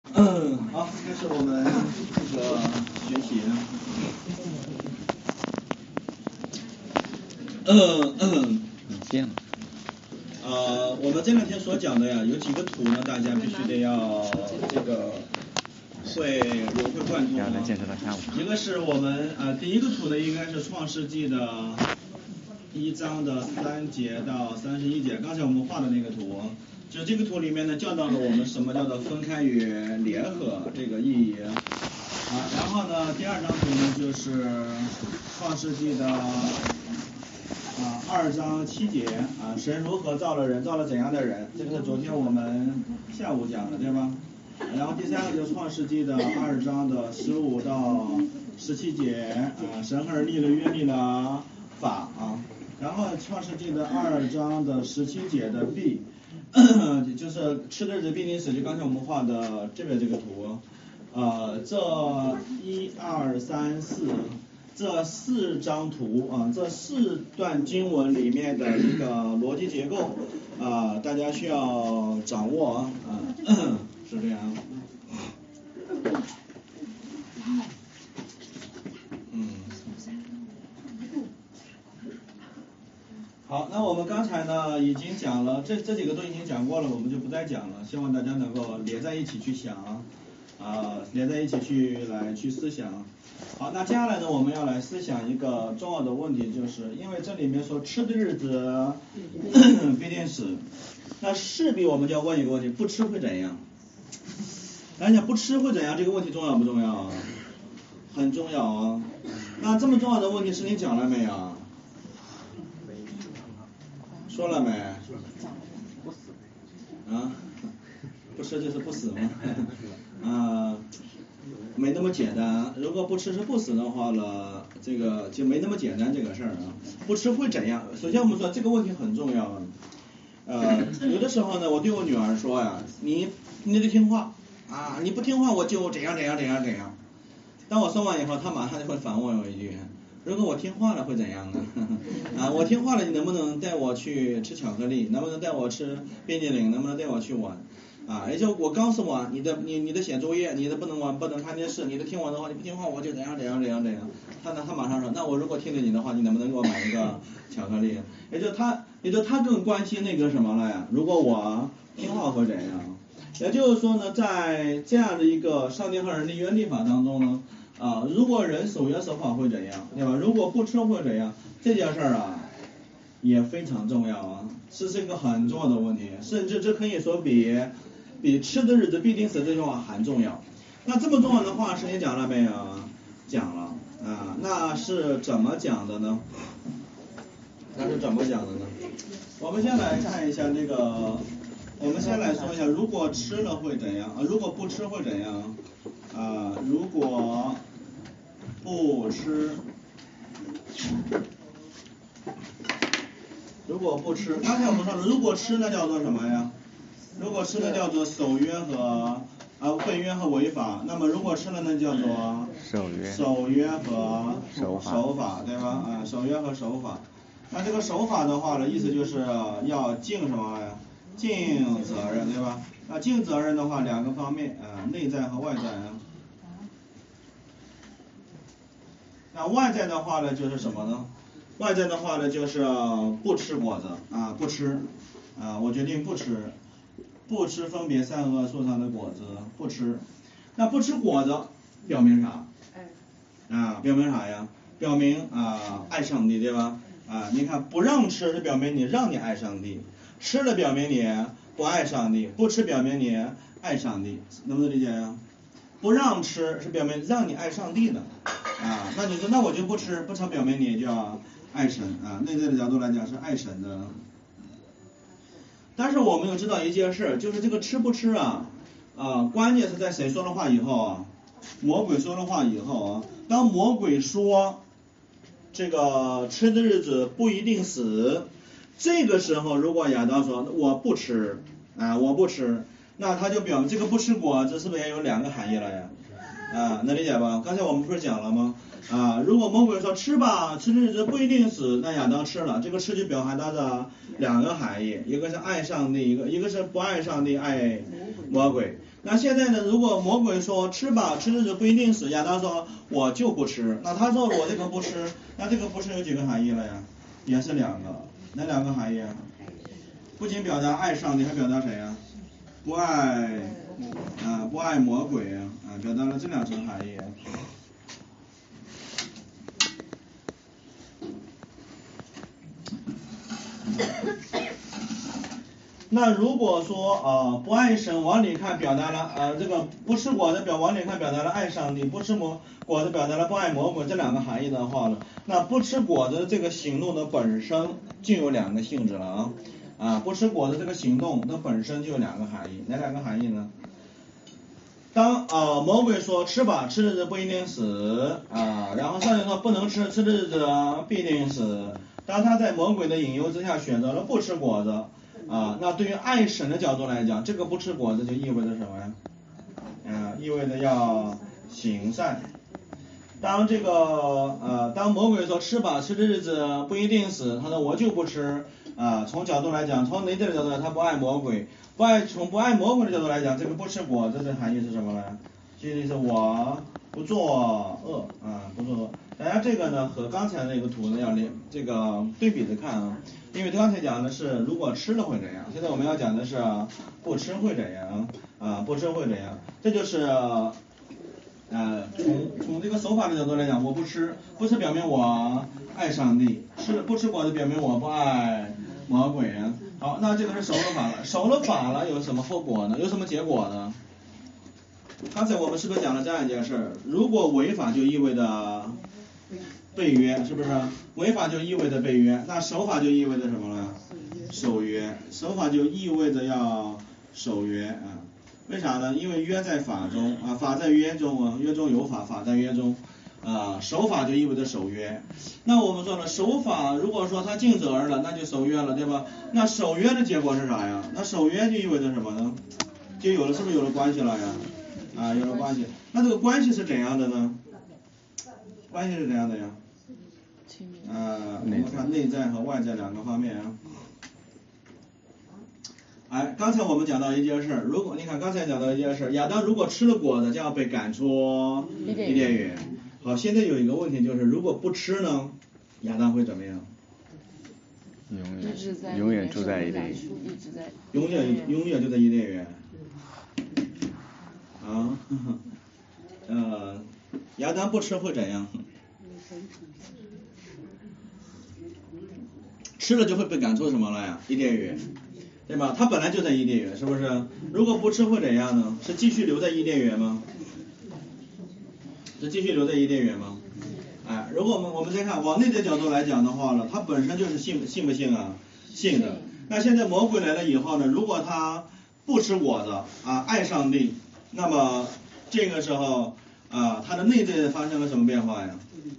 好，开始我们这个学习。我们这两天所讲的呀，有几个图呢，大家必须得要这个会融会贯通啊。一个是我们第一个图呢，应该是创世纪的1章的3节到31节，刚才我们画的那个图。就这个图里面呢，教导了我们什么叫做分开与联合这个意义然后呢，第二张图呢就是创世纪的2章7节神如何造了人，造了怎样的人，这个是昨天我们下午讲的，对吧？然后第三个就是创世纪的2章的15到17节神和人立了约，立了法然后创世纪的2章的17节的 B。就是吃的日子必定死，就刚才我们画的这边这个图这1、2、3、4这4张图这4段经文里面的一个逻辑结构大家需要掌握是这样。好，那我们刚才呢已经讲了，这几个都已经讲过了，我们就不再讲了。希望大家能够连在一起去想连在一起去思想。好，那接下来呢，我们要来思想一个重要的问题，就是因为这里面说吃的日子必定死，那势必我们就要问一个问题：不吃会怎样？大家讲不吃会怎样？这个问题重要不重要很重要那这么重要的问题，是你讲了没有？说了没？不死不吃就是不死吗？没那么简单。如果不吃是不死的话呢，这个就没那么简单这个事儿不吃会怎样？首先我们说这个问题很重要有的时候呢，我对我女儿说呀，你得听话你不听话我就怎样怎样怎样怎样。当我说完以后，她马上就会反问我一句：如果我听话了会怎样呢？我听话了，你能不能带我去吃巧克力？能不能带我吃冰激凌？能不能带我去玩？也就我告诉我你的写作业，你的不能玩，不能看电视，你的听我的话，你不听话我就怎样怎样怎样怎样。他马上说，那我如果听着你的话，你能不能给我买一个巧克力？也就他更关心那个什么了呀？如果我听话会怎样？也就是说呢，在这样的一个上帝和人立约立法当中呢。如果人守约守法会怎样，对吧？如果不吃会怎样？这件事儿也非常重要这是一个很重要的问题，甚至这可以说比吃的日子必定死这句话还重要。那这么重要的话，师姐讲了没有？讲了那是怎么讲的呢？我们先来看一下这个，我们先来说一下，如果吃了会怎样如果不吃会怎样如果不吃，刚才我们说了，如果吃那叫做什么呀？如果吃那叫做守约和背约和违法，那么如果吃了那叫做守约和守法，对吧？守约和守法。那这个守法的话呢，意思就是要尽什么呀？尽责任，对吧？那尽责任的话，两个方面内在和外在那外在的话呢，就是什么呢？外在的话呢，就是不吃果子不吃我决定不吃分别善恶树上的果子，不吃。那不吃果子表明啥？表明啥呀？表明爱上帝，对吧？你看不让吃是表明让你爱上帝，吃了表明你不爱上帝，不吃表明你爱上帝，能不能理解呀？不让吃是表明让你爱上帝的那你说那我就不吃，不吃表明你就要爱神内在的角度来讲是爱神的。但是我们要知道一件事，就是这个吃不吃关键是在谁说了话以后魔鬼说了话以后当魔鬼说这个吃的日子不一定死，这个时候如果亚当说我不吃我不吃，那他就表明这个不吃果子是不是也有两个含义了呀？能理解吧？刚才我们不是讲了吗？如果魔鬼说吃吧，吃的日子不一定死，那亚当吃了，这个吃就表含它的两个含义，一个是爱上帝，一个是不爱上帝爱魔鬼。 那现在呢，如果魔鬼说吃吧，吃日子不一定死，亚当说我就不吃，那他说我这个不吃，那这个不吃有几个含义了呀？也是两个，哪两个含义啊？不仅表达爱上帝，还表达谁呀？不爱魔鬼啊，表达了这两层含义。那如果说不爱神往里看表达了这个不吃果子往里看表达了爱上帝，不吃果子表达了不爱魔鬼这两个含义的话呢，那不吃果子这个行动的本身就有两个性质了不吃果子这个行动的本身就有两个含义，哪两个含义呢？当魔鬼说吃吧，吃日子不一定死然后上帝说不能吃，吃的日子必定死。当他在魔鬼的引诱之下选择了不吃果子那对于爱神的角度来讲，这个不吃果子就意味着什么呀？意味着要行善。当魔鬼说吃吧，吃的日子不一定死，他说我就不吃从角度来讲，从内在的角度来讲，他不爱魔鬼，从不爱魔鬼的角度来讲，这个不吃果子的含义是什么呢？其实是我不作恶不作恶。大家这个呢和刚才那个图呢要这个对比着看因为刚才讲的是如果吃了会怎样，现在我们要讲的是不吃会怎样不吃会怎样，这就是从这个手法的角度来讲，我不吃表明我爱上帝，不吃果子表明我不爱魔鬼好，那这个是守了法了，守了法了有什么后果呢？有什么结果呢？刚才我们是不是讲了这样一件事？如果违法就意味着背约，是不是？违法就意味着背约，那守法就意味着什么呢？守约，守法就意味着要守约为啥呢？因为约在法中法在约中约中有法，法在约中守法就意味着守约。那我们说了，守法如果说他尽责任了，那就守约了，对吧？那守约的结果是啥呀？那守约就意味着什么呢？就有了，是不是有了关系了呀？有了关系。那这个关系是怎样的呢？关系是怎样的呀？我们看内在和外在两个方面刚才我们讲到一件事，如果你看刚才讲到一件事，亚当如果吃了果子，就要被赶出伊甸园。好，现在有一个问题就是，如果不吃呢，亚当会怎么样？ 永远住在伊甸园。 永远就在伊甸园。亚当不吃会怎样？吃了就会被赶出什么了呀？伊甸园，对吧？他本来就在伊甸园，是不是？如果不吃会怎样呢？是继续留在伊甸园吗？是继续留在伊甸园吗？如果我们再看往内在角度来讲的话呢，他本身就是信不信信的。那现在魔鬼来了以后呢，如果他不吃果子爱上帝，那么这个时候他的内在发生了什么变化呀？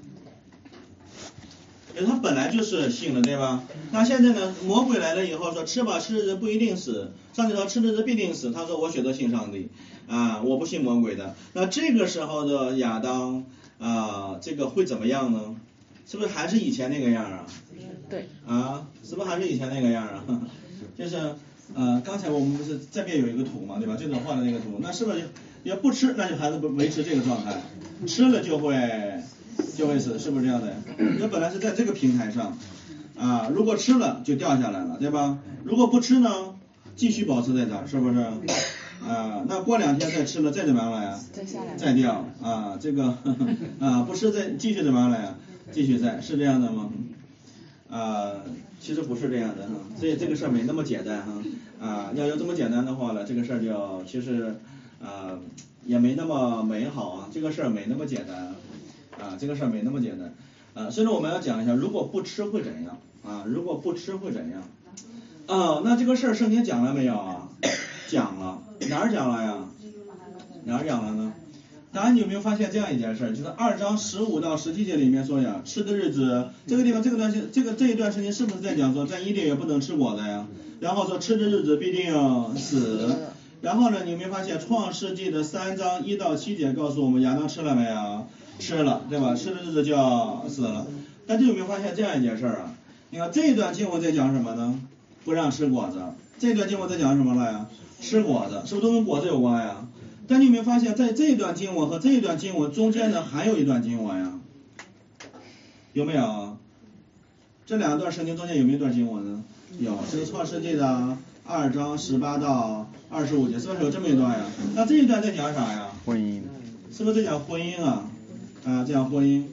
他本来就是信的，对吧？那现在呢，魔鬼来了以后说吃吧，吃日子不一定死，上帝说吃日子必定死，他说我选择信上帝我不信魔鬼的。那这个时候的亚当这个会怎么样呢？是不是还是以前那个样对是不是还是以前那个样就是刚才我们不是这边有一个图嘛，对吧？这种画的那个图，那是不是要不吃，那就还是维持这个状态，吃了就会死，是不是这样的？那本来是在这个平台上如果吃了就掉下来了，对吧？如果不吃呢，继续保持在这儿，是不是？那过2天再吃了再怎么样了呀？再掉这个不吃再继续怎么样了呀？继续在，是这样的吗？其实不是这样的所以这个事儿没那么简单要这么简单的话呢，这个事儿就其实也没那么美好这个事儿没那么简单这个事儿没那么简单所以说我们要讲一下，如果不吃会怎样如果不吃会怎样那这个事儿圣经讲了没有讲了，哪儿讲了呀？哪儿讲了呢？当然你有没有发现这样一件事，就是2章15到17节里面说呀，吃的日子这个地方这一段时间是不是在讲说在伊甸园不能吃果子呀？然后说吃的日子必定死。然后呢，你有没有发现创世纪的3章1到7节告诉我们亚当吃了没有？吃了，对吧？吃的日子就要死了。大家有没有发现这样一件事你看这一段经文在讲什么呢？不让吃果子。这段经文在讲什么了呀？吃果子，是不是都跟果子有关呀？ 但你有没有发现，在这一段经文和这一段经文中间呢，还有一段经文呀？有没有？这两段圣经中间有没有一段经文呢？有，是创世纪的2章18到25节，是不是有这么一段呀？那这一段在讲啥呀？ 婚姻。 是不是在讲婚姻啊？在讲婚姻。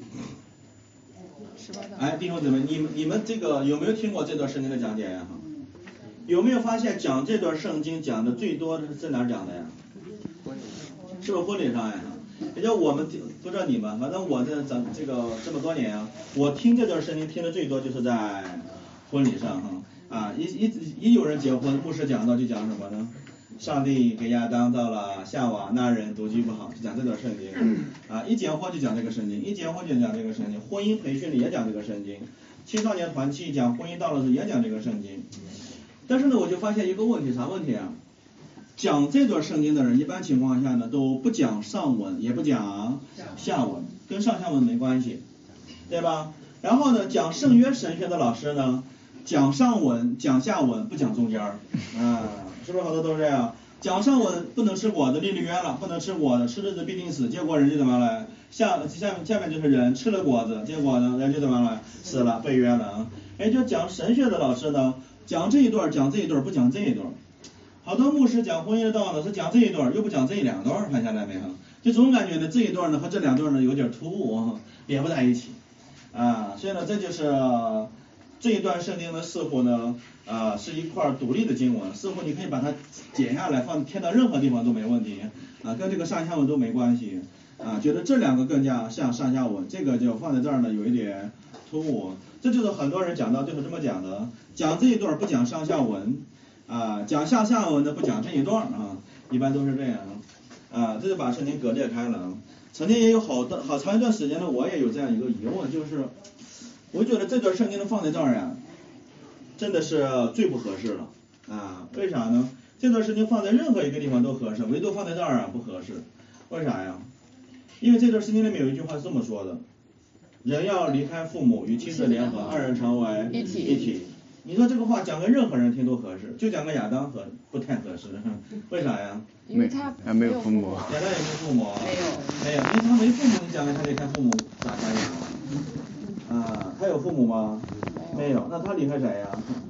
哎，弟兄姊妹，你们这个有没有听过这段圣经的讲解呀？有没有发现讲这段圣经讲的最多的是在哪儿讲的呀？是不是婚礼上呀？也就我们不知道你们，反正我这么多年啊，我听这段圣经听的最多就是在婚礼上哈一有人结婚，牧师讲到就讲什么呢？上帝给亚当造了夏娃，那人独居不好，就讲这段圣经一结婚就讲这个圣经，一结婚就讲这个圣经，婚姻培训里也讲这个圣经，青少年团契讲婚姻道路时也讲这个圣经。但是呢，我就发现一个问题，啥问题啊？讲这段圣经的人，一般情况下呢，都不讲上文，也不讲下文，跟上下文没关系，对吧？然后呢，讲圣约神学的老师呢，讲上文，讲下文，不讲中间是不是好多都是这样？讲上文不能吃果子，立约了，不能吃果子，吃日子必定死，结果人就怎么了？下面就是人吃了果子，结果呢，人就怎么了？死了，被约了就讲神学的老师呢，讲这一段，不讲这一段。好多牧师讲婚姻的道呢，是讲这一段，又不讲这两段，看下来没有？就总感觉呢，这一段呢和这两段呢有点突兀，连不在一起所以呢，这就是这一段圣经呢，似乎呢是一块独立的经文，似乎你可以把它解下来填到任何地方都没问题跟这个上下文都没关系觉得这两个更加像上下文，这个就放在这儿呢有一点突兀，这就是很多人讲到就是这么讲的，讲这一段不讲上下文讲上下文的不讲这一段一般都是这样这就把圣经割裂开了。曾经也有好长一段时间呢，我也有这样一个疑问，就是我觉得这段圣经的放在这儿呀，真的是最不合适了为啥呢？这段圣经放在任何一个地方都合适，唯独放在这儿不合适。为啥呀？因为这段圣经里面有一句话是这么说的：人要离开父母，与妻子联合，二人成为一体。你说这个话讲给任何人听都合适，就讲给亚当不太合适。为啥呀？ 因为他没有父母。 亚当有没有父母？没有，因为他没父母，你讲给他离开父母咋可以他有父母吗？没有，那他离开谁呀？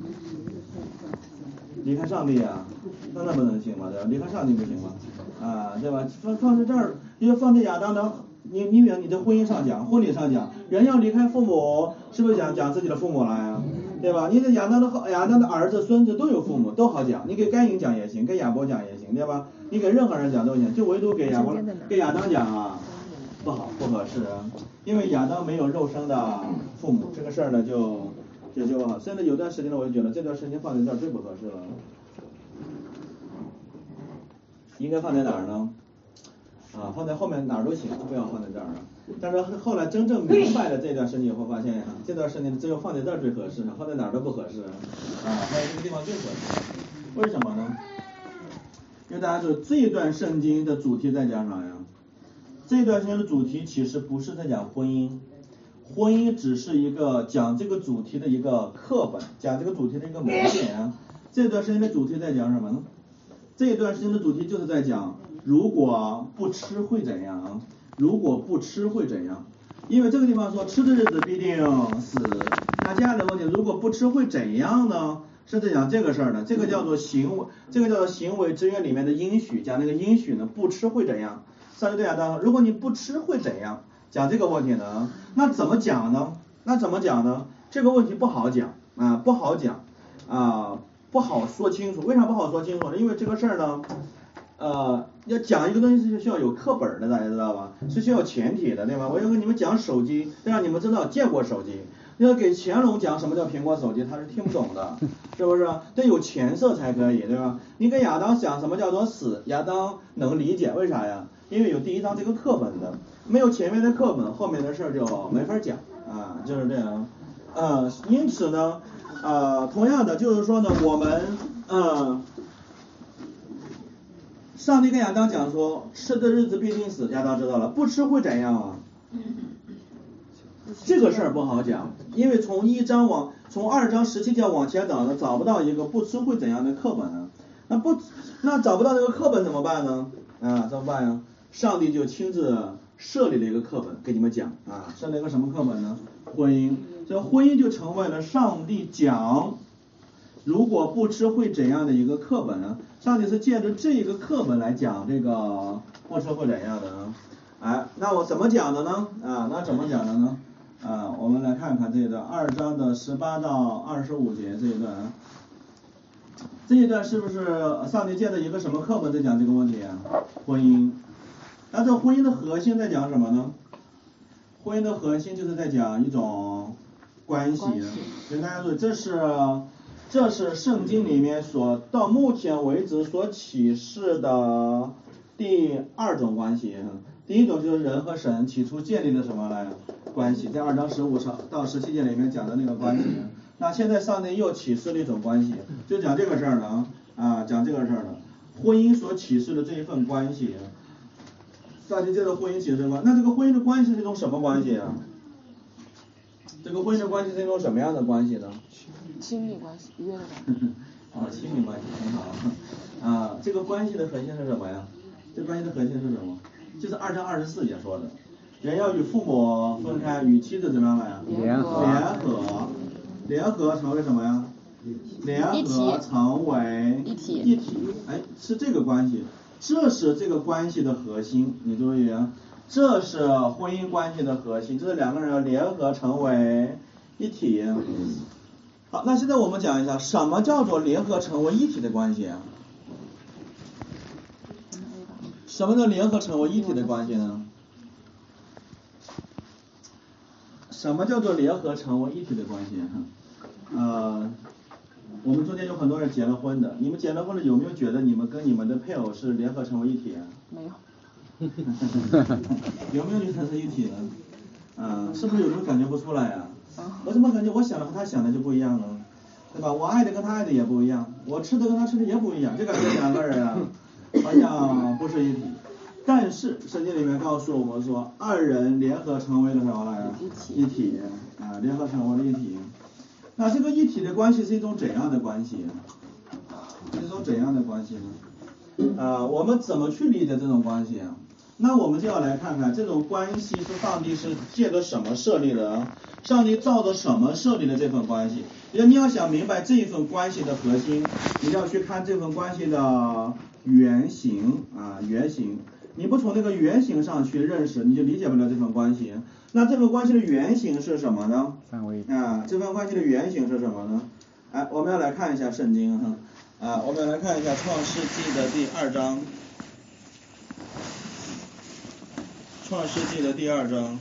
离开上帝呀？那不能行吗？对吧？离开上帝不行吗？对吧？放在这儿，因为放在亚当的，你的婚姻上讲，婚礼上讲，人要离开父母，是不是讲自己的父母了呀？对吧？你的亚当的儿子、孙子都有父母，都好讲。你给该隐讲也行，给亚伯讲也行，对吧？你给任何人讲都行，就唯独给亚当讲不好，不合适因为亚当没有肉身的父母，这个事儿呢就不好。现在有段时间呢，我就觉得这段时间放在这儿最不合适了，应该放在哪儿呢？放在后面哪儿都行，不要放在这儿但是后来真正明白了这段圣经以后，发现这段圣经只有放在这儿最合适，放在哪儿都不合适放在这个地方最合适。为什么呢？因为大家知道这一段圣经的主题在讲啥呀？这段圣经的主题其实不是在讲婚姻，婚姻只是一个讲这个主题的一个课本，讲这个主题的一个模点这段圣经的主题在讲什么呢？这一段圣经的主题就是在讲如果不吃会怎样？如果不吃会怎样？因为这个地方说吃的日子必定死，那接下来的问题，如果不吃会怎样呢？是在讲这个事儿的，这个叫做行为之约里面的应许，讲那个应许呢，不吃会怎样？上帝对亚当说，如果你不吃会怎样？讲这个问题呢，那怎么讲呢？这个问题不好讲不好讲不好说清楚。为啥不好说清楚呢？因为这个事儿呢要讲一个东西是需要有课本的，大家知道吧？是需要前提的，对吧？我要跟你们讲手机，让你们知道见过手机。要给乾隆讲什么叫苹果手机，他是听不懂的，是不是？得有前设才可以，对吧？你给亚当讲什么叫做死，亚当能理解，为啥呀？因为有第一章这个课本的，没有前面的课本，后面的事儿就没法讲就是这样因此呢同样的就是说呢，我们上帝跟亚当讲说，吃的日子必定死，亚当知道了，不吃会怎样这个事儿不好讲，因为从2章17节往前找呢，找不到一个不吃会怎样的课本那找不到这个课本怎么办呢？ 怎么办呀？上帝就亲自设立了一个课本给你们讲设立一个什么课本呢？婚姻，这婚姻就成为了上帝讲如果不吃会怎样的一个课本呢？上帝是借着这一个课本来讲这个不吃会怎样的呢？那我怎么讲的呢？那怎么讲的呢？我们来看看这个2章的18到25节这一段。这一段是不是上帝借着一个什么课本在讲这个问题婚姻。那这婚姻的核心在讲什么呢？婚姻的核心就是在讲一种关系。所以大家注意，这是圣经里面到目前为止所启示的第2种关系。第一种就是人和神起初建立的什么关系，在2章15到17节里面讲的那个关系。那现在上帝又启示了一种关系，就讲这个事儿的讲这个事儿的婚姻所启示的这一份关系。上帝借着婚姻启示关系，那这个婚姻的关系是一种什么关系这个婚姻的关系是一种什么样的关系呢？ 亲密关系，约的关系。 亲密关系很好这个关系的核心是什么呀？这关系的核心是什么？就是2章24节说的，人要与父母分开，与妻子怎么样联合成为什么呀？联合成为一体。是这个关系，这是这个关系的核心。你注意这是婚姻关系的核心，就是2个人要联合成为一体。好，那现在我们讲一下什么叫做联合成为一体的关系什么叫联合成为一体的关系呢？什么叫做联合成为一体的关系我们中间有很多人结了婚的，你们结了婚了有没有觉得你们跟你们的配偶是联合成为一体没有。 有没有觉得是一体呢？是不是有时候感觉不出来我怎么感觉我想的和他想的就不一样了，对吧？我爱的跟他爱的也不一样，我吃的跟他吃的也不一样，就感觉2个人好像不是一体。但是圣经里面告诉我们说，2人联合成为了什么一体联合成为了一体。那这个一体的关系是一种怎样的关系是一种怎样的关系呢？我们怎么去理解这种关系那我们就要来看看这种关系是上帝是借着什么设立的上帝照着什么设立的这份关系。你要想明白这一份关系的核心，你要去看这份关系的原型原型。你不从那个原型上去认识，你就理解不了这份关系。那这份关系的原型是什么呢？这份关系的原型是什么呢？我们要来看一下圣经我们要来看一下创世纪的第2章。创世纪的第2章。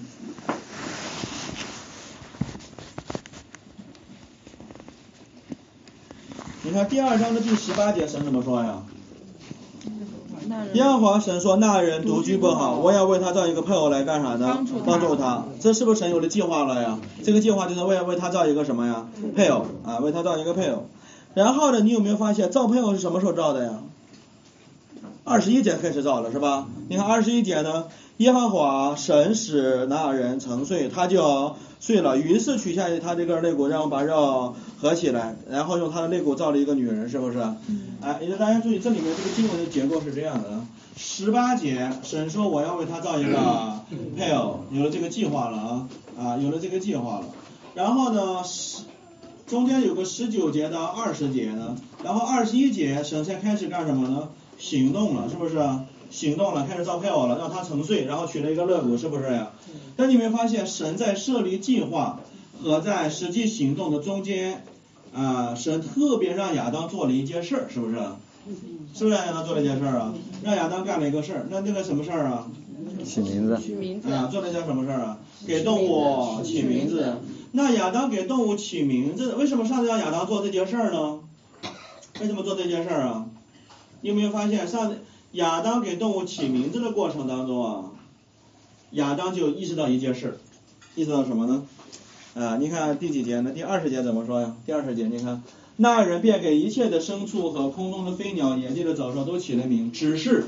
你看第2章的第18节神怎么说呀？耶和华神说，那人独居不好，我要为他造一个配偶来干啥呢？帮助他。这是不是神有了计划了呀？这个计划就是为他造一个什么呀？配偶为他造一个配偶。然后呢，你有没有发现造配偶是什么时候造的呀？21节开始造了是吧？你看21节呢，耶和华神使那人曾睡，他就睡了，于是取下他这根肋骨，让我把肉合起来，然后用他的肋骨造了一个女人，是不是？也就大家注意，这里面这个经文的结构是这样的：18节神说我要为他造一个配偶，有了这个计划了有了这个计划了。然后呢，中间有个19节到20节呢，然后21节神才开始干什么呢？行动了，是不是？行动了，开始造配偶了，让他曾睡，然后取了一个肋骨，是不是呀？但你没发现神在设立计划和在实际行动的中间神特别让亚当做了一件事，是不是？是不是让亚当做了一件事让亚当干了一个事儿，那个什么事儿起名字。 做了一件什么事儿给动物起名字。那亚当给动物起名字，为什么上帝让亚当做这件事儿呢？为什么做这件事儿你有没有发现亚当给动物起名字的过程当中亚当就意识到一件事，意识到什么呢？你看第几节呢？第20节怎么说呀？第20节你看，那人便给一切的牲畜和空中的飞鸟、野地的走兽都起了名，只是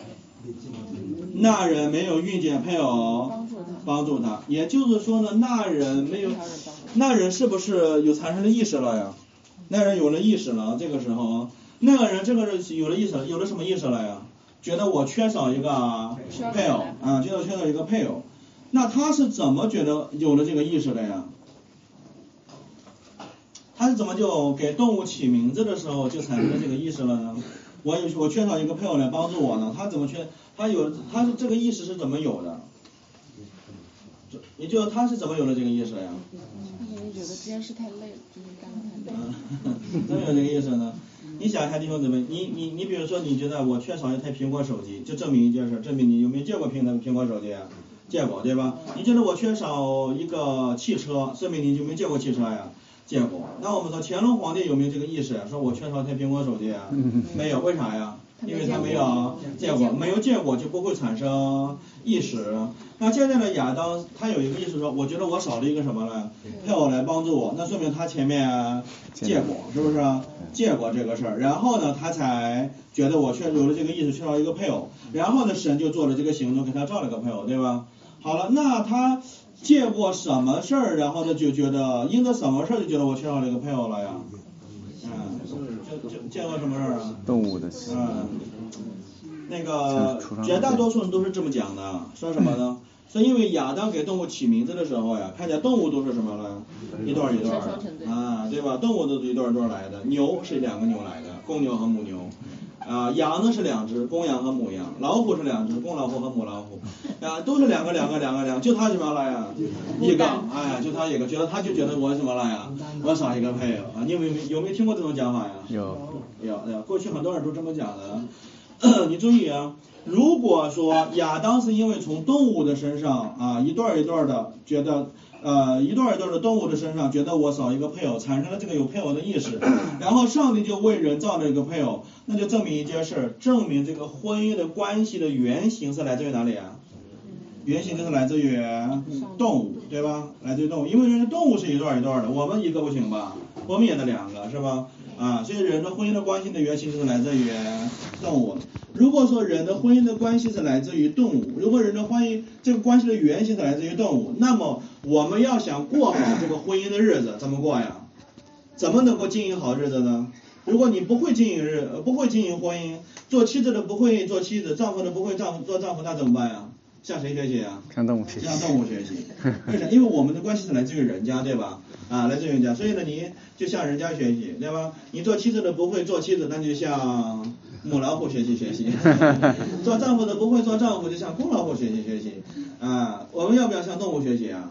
那人没有遇见配偶帮助他。也就是说呢，那人是不是有产生了意识了呀？那人有了意识了，这个时候那个人有了意识了，有了什么意识了呀？ 觉得我缺少一个配偶啊，觉得缺少一个配偶。那他是怎么觉得有了这个意识的呀？他是怎么就给动物起名字的时候就产生了这个意识了呢？我缺少一个配偶来帮助我呢？他这个意识是怎么有的？也就是他是怎么有了这个意识呀？ 他可能觉得这件事太累了，就是干得太累了。 怎么有这个意识呢？你想一下弟兄姊妹，你比如说你觉得我缺少一台苹果手机，就证明一件事，证明你有没有见过苹果手机啊？见过对吧？你觉得我缺少一个汽车，证明你有没有见过汽车呀？见过。那我们说乾隆皇帝有没有这个意识？说我缺少一台苹果手机啊？没有，为啥呀？因为他没有见过，没有见过就不会产生意识。那现在的亚当他有一个意识说，我觉得我少了一个什么呢？配偶来帮助我，那说明他前面见过，是不是？见过这个事儿，然后呢，他才觉得我有了这个意识，缺少一个配偶，然后呢，神就做了这个行动，给他造了个配偶，对吧？好了，那他见过什么事儿，然后呢就觉得因着什么事儿就觉得我缺少了一个配偶了呀？就见过什么事儿啊？ 动物的那个绝大多数人都是这么讲的，说什么呢？说因为亚当给动物起名字的时候呀，看见动物都是什么呢？一对一对的啊，对吧？动物都是一对一对来的，牛是2个牛来的，公牛和母牛。羊呢是2只，公羊和母羊；老虎是2只，公老虎和母老虎。都是两个，就他什么了呀？一个，就他一个，他就觉得我什么了呀？我少一个配偶啊！你有没有听过这种讲法呀？有，过去很多人都这么讲的。你注意啊，如果说亚当是因为从动物的身上一对一对的觉得。一对的动物的身上觉得我少一个配偶，产生了这个有配偶的意识，然后上帝就为人造了一个配偶，那就证明一件事，证明这个婚姻的关系的原型是来自于哪里啊？原型就是来自于动物，对吧？来自于动物，因为人家动物是一对一对的，我们一个不行吧？我们也得2个，是吧？所以人的婚姻的关系的原型就是来自于动物。如果说人的婚姻的关系是来自于动物，如果人的婚姻这个关系的原型是来自于动物，那么我们要想过好这个婚姻的日子，怎么过呀？怎么能够经营好日子呢？如果你不会经营婚姻，做妻子的不会做妻子，丈夫的不会做丈夫，那怎么办呀？向谁学习啊？ 向动物学习。 向动物学习。为啥？因为我们的关系是来自于人家，对吧？来自于人家，所以呢，你就向人家学习，对吧？你做妻子的不会做妻子，那就向母老虎学习。做丈夫的不会做丈夫，就向公老虎学习。我们要不要向动物学习啊？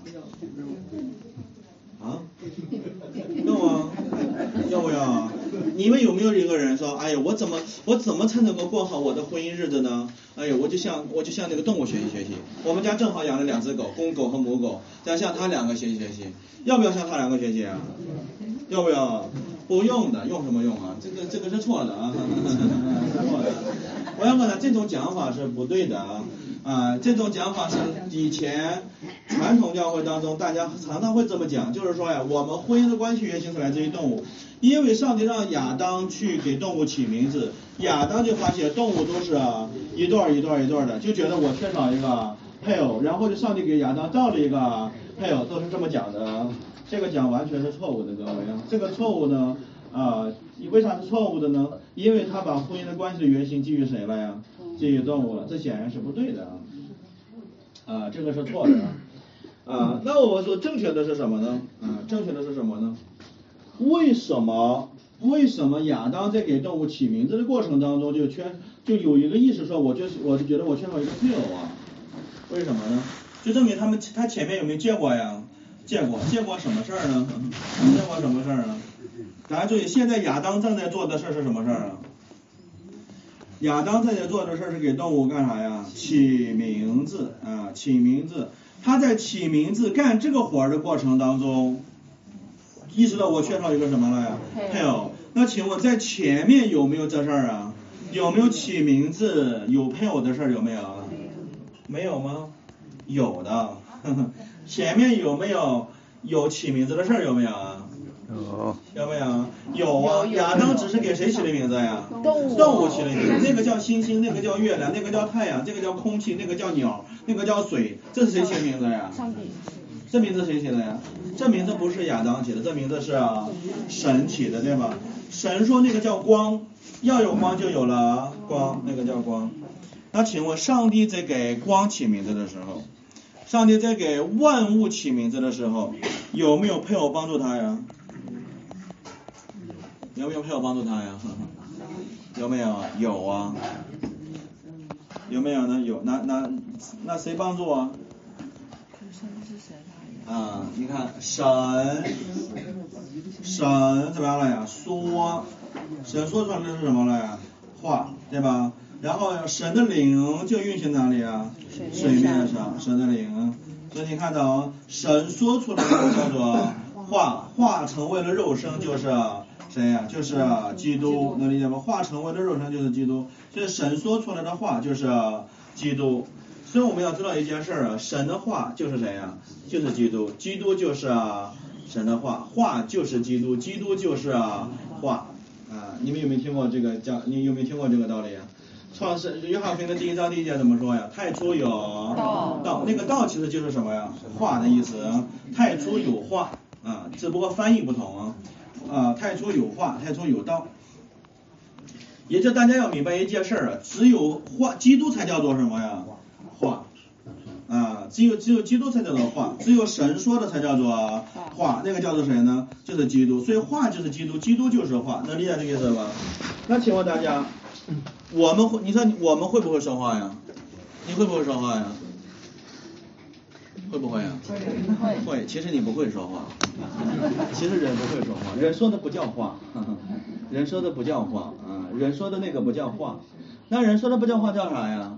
要啊，要不要？你们有没有一个人说，哎呀，我怎么才能够过好我的婚姻日子呢？哎呀，我就向那个动物学习。我们家正好养了2只狗，公狗和母狗，想向它2个学习。要不要向它2个学习啊？要不要？不用的，用什么用啊？这个是错的啊，是错的。我要问他，这种讲法是不对的啊。这种讲法是以前传统教会当中大家常常会这么讲，就是说呀，我们婚姻的关系原型是来自于动物，因为上帝让亚当去给动物起名字，亚当就发现动物都是一对的，就觉得我缺少一个配偶，然后就上帝给亚当造了一个配偶，都是这么讲的。这个讲完全是错误的，各位这个错误呢为啥是错误的呢？因为他把婚姻的关系的原型基于谁了呀？基于动物了，这显然是不对的这个是错的那我们说正确的是什么呢？正确的是什么呢？为什么亚当在给动物起名字的过程当中就有一个意识说我就觉得我缺少一个配偶为什么呢？就证明他前面有没有见过呀？见过什么事儿呢？见过什么事儿啊？大家注意，现在亚当正在做的事儿是什么事儿啊？亚当正在做的事儿是给动物干啥呀？起名字起名字。他在起名字干这个活儿的过程当中，意识到我缺少一个什么了呀？配偶。那请问在前面有没有这事儿啊？有没有起名字有配偶的事儿？有没有？没有吗？有的。前面有没有起名字的事儿？有没有啊？有没有？有啊。亚当只是给谁起的名字呀？动物起的名字。那个叫星星，那个叫月亮，那个叫太阳，这个叫空气，那个叫鸟，那个叫水，这是谁起的名字呀？ 上帝。 这名字谁起的呀？这名字不是亚当起的，这名字是神起的，对吧？神说那个叫光，要有光就有了光，那个叫光。 那请问上帝在给光起名字的时候，上帝在给万物起名字的时候，有没有配偶帮助他呀？有没有配偶帮助他呀？有没有？有啊。有没有呢？有。那谁帮助啊？啊，你看神怎么样了呀？神说出来的是什么了呀？话，对吧？然后神的灵就运行哪里啊？水面上，神的灵。所以你看到神说出来的叫做话，话成为了肉身就是谁呀？就是基督，能理解吗？话成为了肉身就是基督，所以神说出来的话就是基督。所以我们要知道一件事啊，神的话就是谁呀？就是基督，基督就是神的话，话就是基督，基督就是话啊。你们有没有听过这个你有没有听过这个道理啊？创世约翰福音的第1章第1节怎么说呀？太初有道，那个道其实就是什么呀？话的意思。太初有话啊，只不过翻译不同啊。太初有话，太初有道。也就大家要明白一件事啊，只有话，基督才叫做什么呀？话啊，只有基督才叫做话，只有神说的才叫做话，那个叫做谁呢？就是基督。所以话就是基督，基督就是话，能理解这个意思吧？那请问大家，你说我们会不会说话呀？你会不会说话呀？会不会呀？会。其实你不会说话，其实人不会说话，人说的不叫话，人说的不叫话啊，人说的那个不叫话，那人说的不叫话叫啥呀？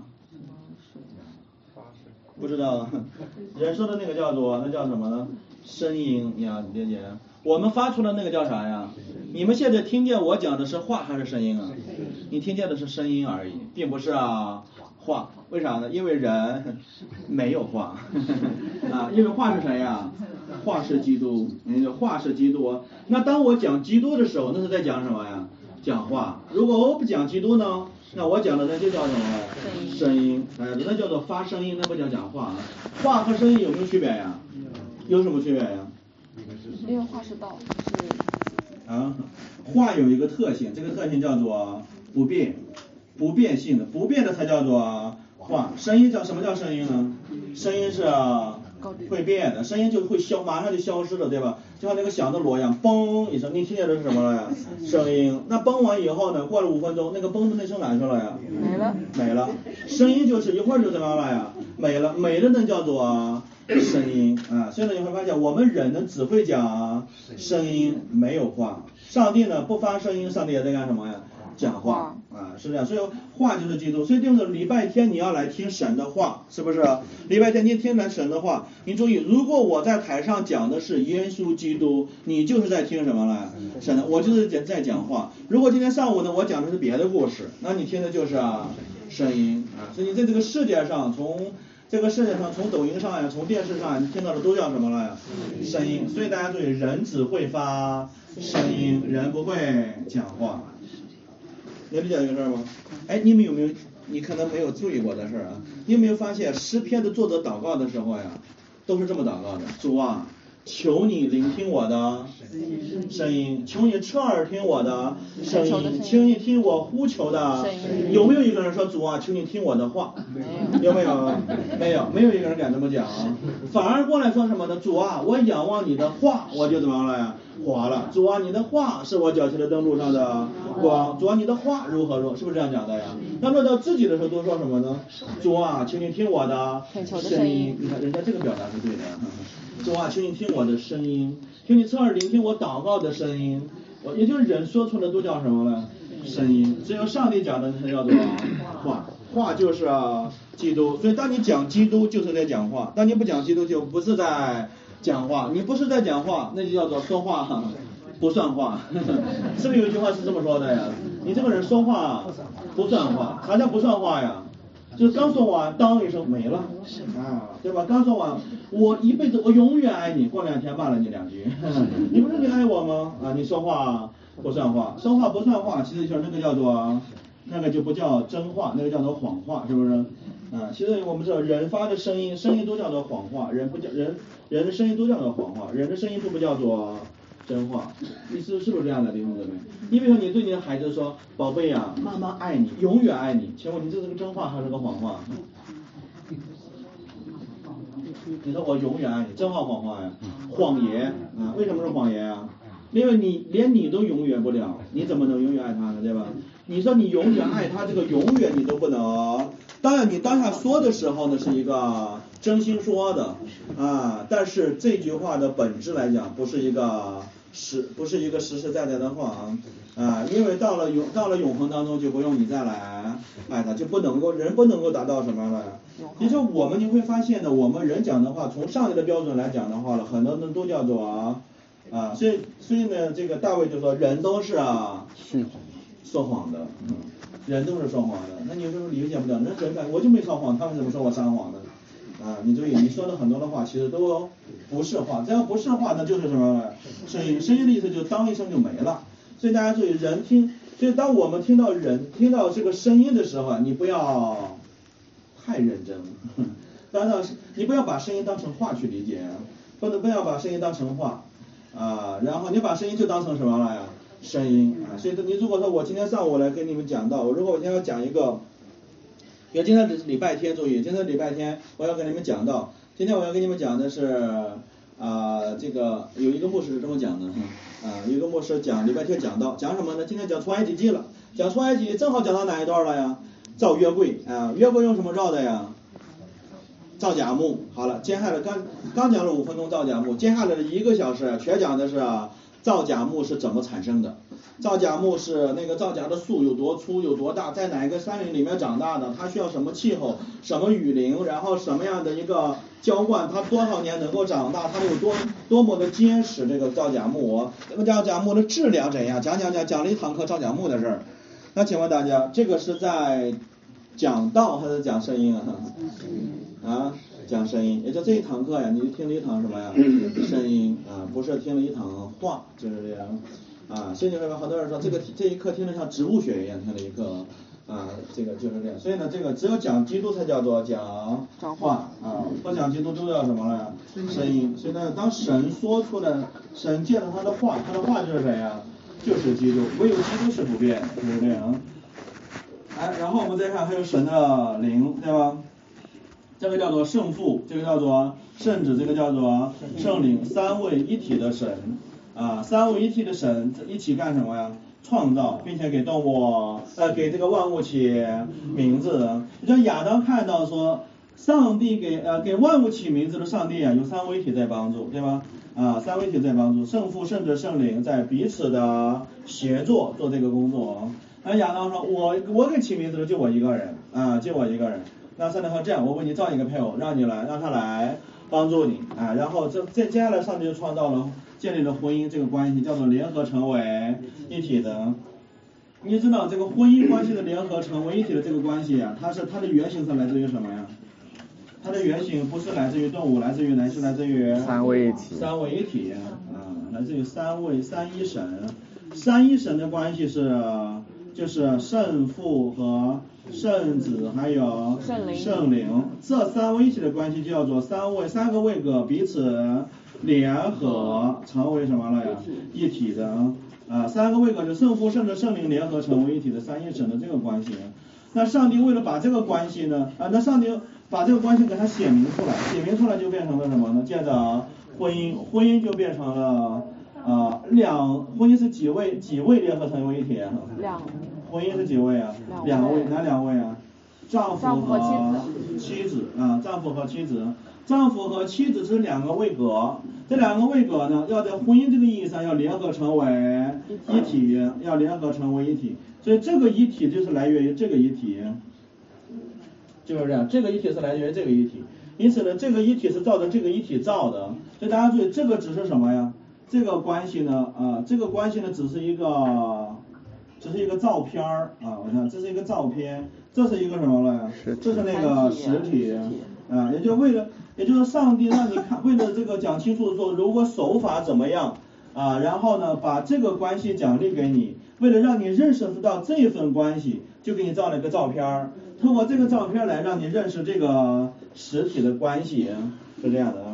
不知道，人说的那个叫什么呢？声音呀，理解？我们发出的那个叫啥呀？你们现在听见我讲的是话还是声音啊？你听见的是声音而已，并不是话。为啥呢？因为人没有话啊，因为话是谁呀？话是基督，话是基督。那当我讲基督的时候，那是在讲什么呀？讲话。如果我不讲基督呢？那我讲的那就叫什么？声音。那叫做发声音，那不叫讲话。话和声音有没有区别呀？有什么区别呀？ 因为话是道， 话有一个特性，这个特性叫做不变性的，不变的才叫做话。声音什么叫声音呢？声音是会变的，声音就会马上就消失了，对吧？就像那个响的锣一样，嘣一声，你听见的是什么了呀？声音。那嘣完以后呢，过了5分钟，那个嘣的那声哪去了呀？没了。声音就是一会儿就怎么样了呀？没了那叫做声音啊。现在你会发现，我们人呢只会讲声音，没有话。上帝呢不发声音，上帝也在干什么呀？讲话啊，是这样。所以话就是基督。所以就是礼拜天你要来听神的话，是不是？礼拜天你听神的话，你注意，如果我在台上讲的是耶稣基督，你就是在听什么了？神的，我就是在讲话。如果今天上午呢，我讲的是别的故事，那你听的就是声音啊。所以你在这个世界上，从抖音上呀，从电视上呀，你听到的都叫什么了呀？声音。所以大家注意，人只会发声音，人不会讲话。能理解这个事儿吗？你们有没有你可能没有注意过的事儿啊？你有没有发现诗篇的作者祷告的时候呀，都是这么祷告的：主啊，求你聆听我的声音，求你侧耳听我的声音，求你听我呼求的声音。有没有一个人说主啊，求你听我的话？有没有？没有一个人敢这么讲，反而过来说什么呢？主啊，我仰望你的话，我就怎么了呀？活了。主啊，你的话是我脚前的灯路上的光。主啊，你的话如何，是不是这样讲的呀？那论到自己的时候都说什么呢？主啊，请你听我的声音。你看人家这个表达是对的。主啊，请你听我的声音，请你侧耳聆听我祷告的声音。也就是人说出的都叫什么呢？声音。只有上帝讲的才叫做话，话就是基督。所以当你讲基督就是在讲话，当你不讲基督就不是在讲话。你不是在讲话，那就叫做说话不算话。是不是有一句话是这么说的呀？你这个人说话不算话。啥叫不算话呀？就是刚说完当一声没了对吧？刚说完我一辈子我永远爱你，过2天骂了你2句你不是你爱我吗？你说话不算话。说话不算话，其实就是那个就不叫真话，那个叫做谎话，是不是？其实我们知道人发的声音都叫做谎话，人的声音都叫做谎话，人的声音不叫做真话，你是不是这样的，弟兄姊妹？你比如说你对你的孩子说，宝贝呀，妈妈爱你，永远爱你，请问你这是个真话还是个谎话？你说我永远爱你，真话谎话呀？谎言啊，为什么是谎言啊？因为你连你都永远不了，你怎么能永远爱他呢？对吧？你说你永远爱他，这个永远你都不能。当然你当下说的时候呢，是一个真心说的啊，但是这句话的本质来讲，不是一个实实在在的话啊，因为到了永恒当中，就不用你再来爱他，就人不能够达到什么了。其实你会发现呢，我们人讲的话，从上帝的标准来讲的话了，很多人都叫做所以呢，这个大卫就说人都是说谎的，人都是说谎的。那你有时候理解不了，那人我就没说谎，他们怎么说我撒谎呢？你注意，你说的很多的话其实都不是话，只要不是话，那就是什么呢？声音的意思就当一声就没了。所以大家注意，所以当我们听到这个声音的时候你不要太认真，当然你不要把声音当成话去理解，不要把声音当成话然后你把声音就当成什么了呀？声音所以你如果说我今天上午来跟你们讲到，如果我今天要讲一个，因为今天是礼拜天，注意，今天礼拜天我要跟你们讲到，今天我要跟你们讲的是这个有一个牧师是这么讲的有一个牧师讲礼拜天讲什么呢？今天讲出埃及记了，讲出埃及正好讲到哪一段了呀？造约柜约柜用什么造的呀？造假木。好了，接下来刚讲了5分钟造假木，接下来的1个小时全讲的是造假木是怎么产生的。造假木是那个造假的树有多粗有多大，在哪个山林里面长大的，它需要什么气候什么雨林，然后什么样的一个浇灌，它多少年能够长大，它有多么的坚实，这个造假木那么造假木的质量怎样，讲了1堂课造假木的事儿。那请问大家，这个是在讲道还是讲声音讲声音，也就这一堂课呀，你听了一堂什么呀？声音不是听了一堂话，就是这样所以你会发现很多人说这一课听得像植物学一样，听了一课这个就是这样。所以呢，这个只有讲基督才叫做讲话不讲基督都叫什么了呀？声音。所以呢，当神说出来，神借了他的话就是谁呀？就是基督，唯有基督是不变的，就是这样。然后我们再看还有神的灵，对吧？这个叫做圣父，这个叫做圣子，这个叫做圣灵，三位一体的神三位一体的神一起干什么呀？创造，并且给动物给这个万物起名字。就像亚当看到说，上帝给万物起名字的上帝有三位一体在帮助，对吧？三位一体在帮助，圣父、圣子、圣灵在彼此的协作做这个工作。亚当说，我给起名字的就我一个人就我一个人。那上帝说这样，我为你造一个配偶，让他来帮助你然后接下来上帝就建立了婚姻这个关系，叫做联合成为一体的。你知道这个婚姻关系的联合成为一体的这个关系它的原型是来自于什么呀？它的原型不是来自于动物，是来自于三位一体来自于三一神。三一神的关系就是圣父和圣子还有圣灵，这三位一体的关系就叫做三个位格彼此联合成为什么了呀？一体的三个位格就圣父、圣子、圣灵联合成为一体的三一神的这个关系。那上帝为了把这个关系呢那上帝把这个关系给它显明出来就变成了什么呢？借着婚姻就变成了婚姻是几位联合成为一体婚姻是几位两位，哪两位丈夫和妻子丈夫和妻子是2个位格，这2个位格呢要在婚姻这个意义上要联合成为一体，所以这个一体就是来源于这个一体，就是这样，这个一体是来源于这个一体，因此呢这个一体是照着这个一体造的。所以大家注意，这个只是什么呀？这个关系呢只是一个照片我看这是一个照片，这是一个什么了呀？这是那个实体也就是上帝让你看，为了这个讲清楚说，如果手法怎么样然后呢把这个关系奖励给你，为了让你认识到这份关系，就给你造了一个照片，通过这个照片来让你认识这个实体的关系，是这样的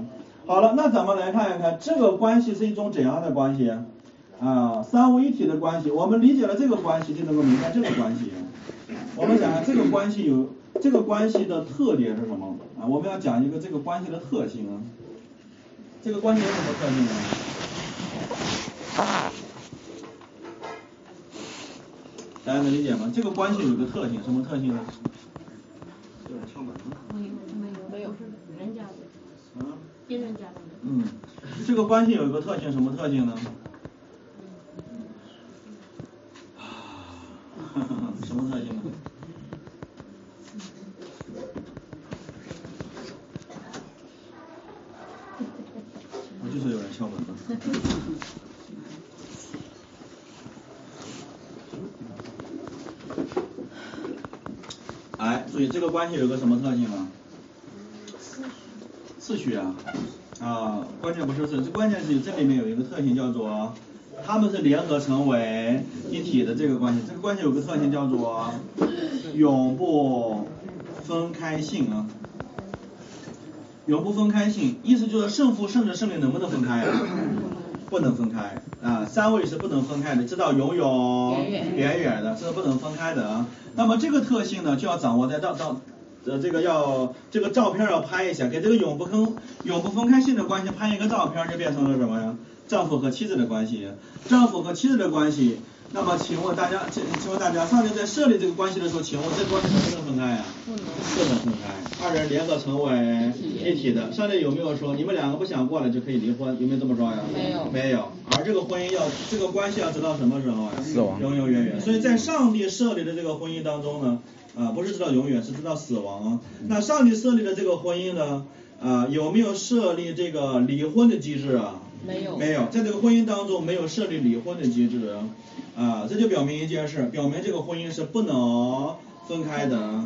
好了，那咱们来看一看这个关系是一种怎样的关系啊？三位一体的关系，我们理解了这个关系，就能够明白这个关系。我们讲这个关系的特点是什么啊？我们要讲一个这个关系的特性啊。这个关系有什么特性呢？大家能理解吗？这个关系有个特性，什么特性呢？有点敲门。 没有，人家的。别人家的。 这个关系有一个特性，什么特性呢？什么特性呢？我就说有人敲门了。哎，注意这个关系有个什么特性啊？次序啊。关键不是这关键是这里面有一个特性叫做，它们是联合成为一体的这个关系。这个关系有个特性叫做永不分开性啊。永不分开性，意思就是胜负胜着胜利能不能分开啊？不能分开啊，三位是不能分开的，知道永永远远的，这是不能分开的啊。那么这个特性呢，就要掌握在这个照片要拍一下，给这个永不分开性的关系拍一个照片，就变成了什么呀？丈夫和妻子的关系。丈夫和妻子的关系，那么请问大家，上帝在设立这个关系的时候，请问这关系能不能分开呀？不能分开，二人联合成为一体的。上帝有没有说你们两个不想过了就可以离婚？有没有这么说呀？没有。而这个这个关系要直到什么时候呀？死亡。永永远远。所以在上帝设立的这个婚姻当中呢，不是直到永远，是直到死亡。那上帝设立的这个婚姻呢，有没有设立这个离婚的机制啊？没有，在这个婚姻当中没有设立离婚的机制这就表明一件事，表明这个婚姻是不能分开的。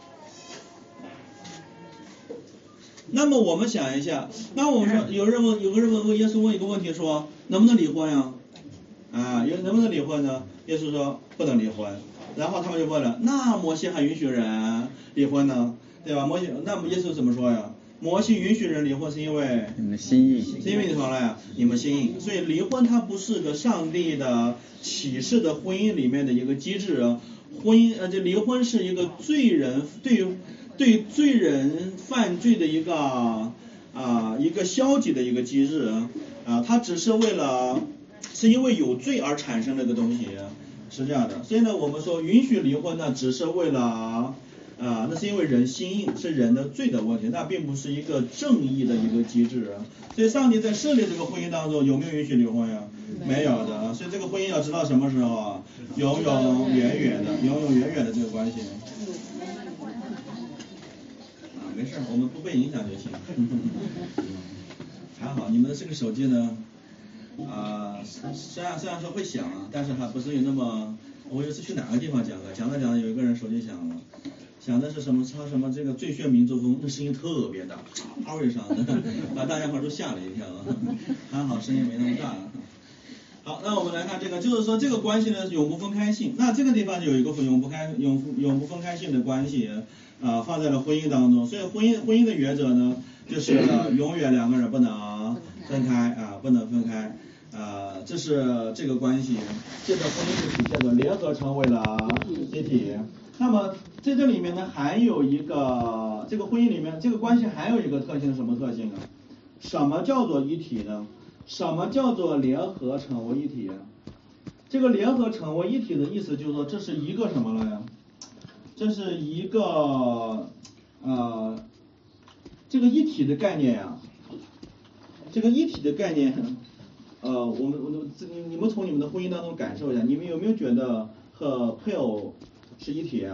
那么我们想一下，那我们说有个人问耶稣问一个问题说，能不能离婚呀？能不能离婚呢？耶稣说不能离婚。然后他们就问了，那摩西还允许人离婚呢？对吧？那么耶稣怎么说呀？摩西允许人离婚是因为你们心意， 是因为你什么了呀？你们心意。所以离婚它不是个上帝的启示的婚姻里面的一个机制这离婚是一个罪人对罪人犯罪的一个消极的一个机制它只是是因为有罪而产生的一个东西，是这样的。所以呢，我们说允许离婚呢，只是为了那是因为人心硬，是人的罪的问题，那并不是一个正义的一个机制所以上帝在设立这个婚姻当中有没有允许离婚呀？没有的所以这个婚姻要直到什么时候永永远远的这个关系没事，我们不被影响就行。还好你们的这个手机呢虽然说会响但是还不至于那么。我有一次去哪个地方讲着有一个人手机响了，想的是什么唱什么这个最炫民族风，那声音特别大，唰一声的，把大家伙都吓了一跳还好声音没那么大好，那我们来看这个，就是说这个关系呢永不分开性，那这个地方有一个永不分开性的关系放在了婚姻当中，所以婚姻的原则呢就是永远两个人不能分开不能分开这是这个关系，这个婚姻是体现的联合成为了一体。那么在这里面呢，还有一个这个婚姻里面这个关系还有一个特性，什么特性呢？什么叫做一体呢？什么叫做联合成为一体这个联合成为一体的意思就是说，这是一个什么了呀？这是一个这个一体的概念这个一体的概念你们从你们的婚姻当中感受一下，你们有没有觉得和配偶是一体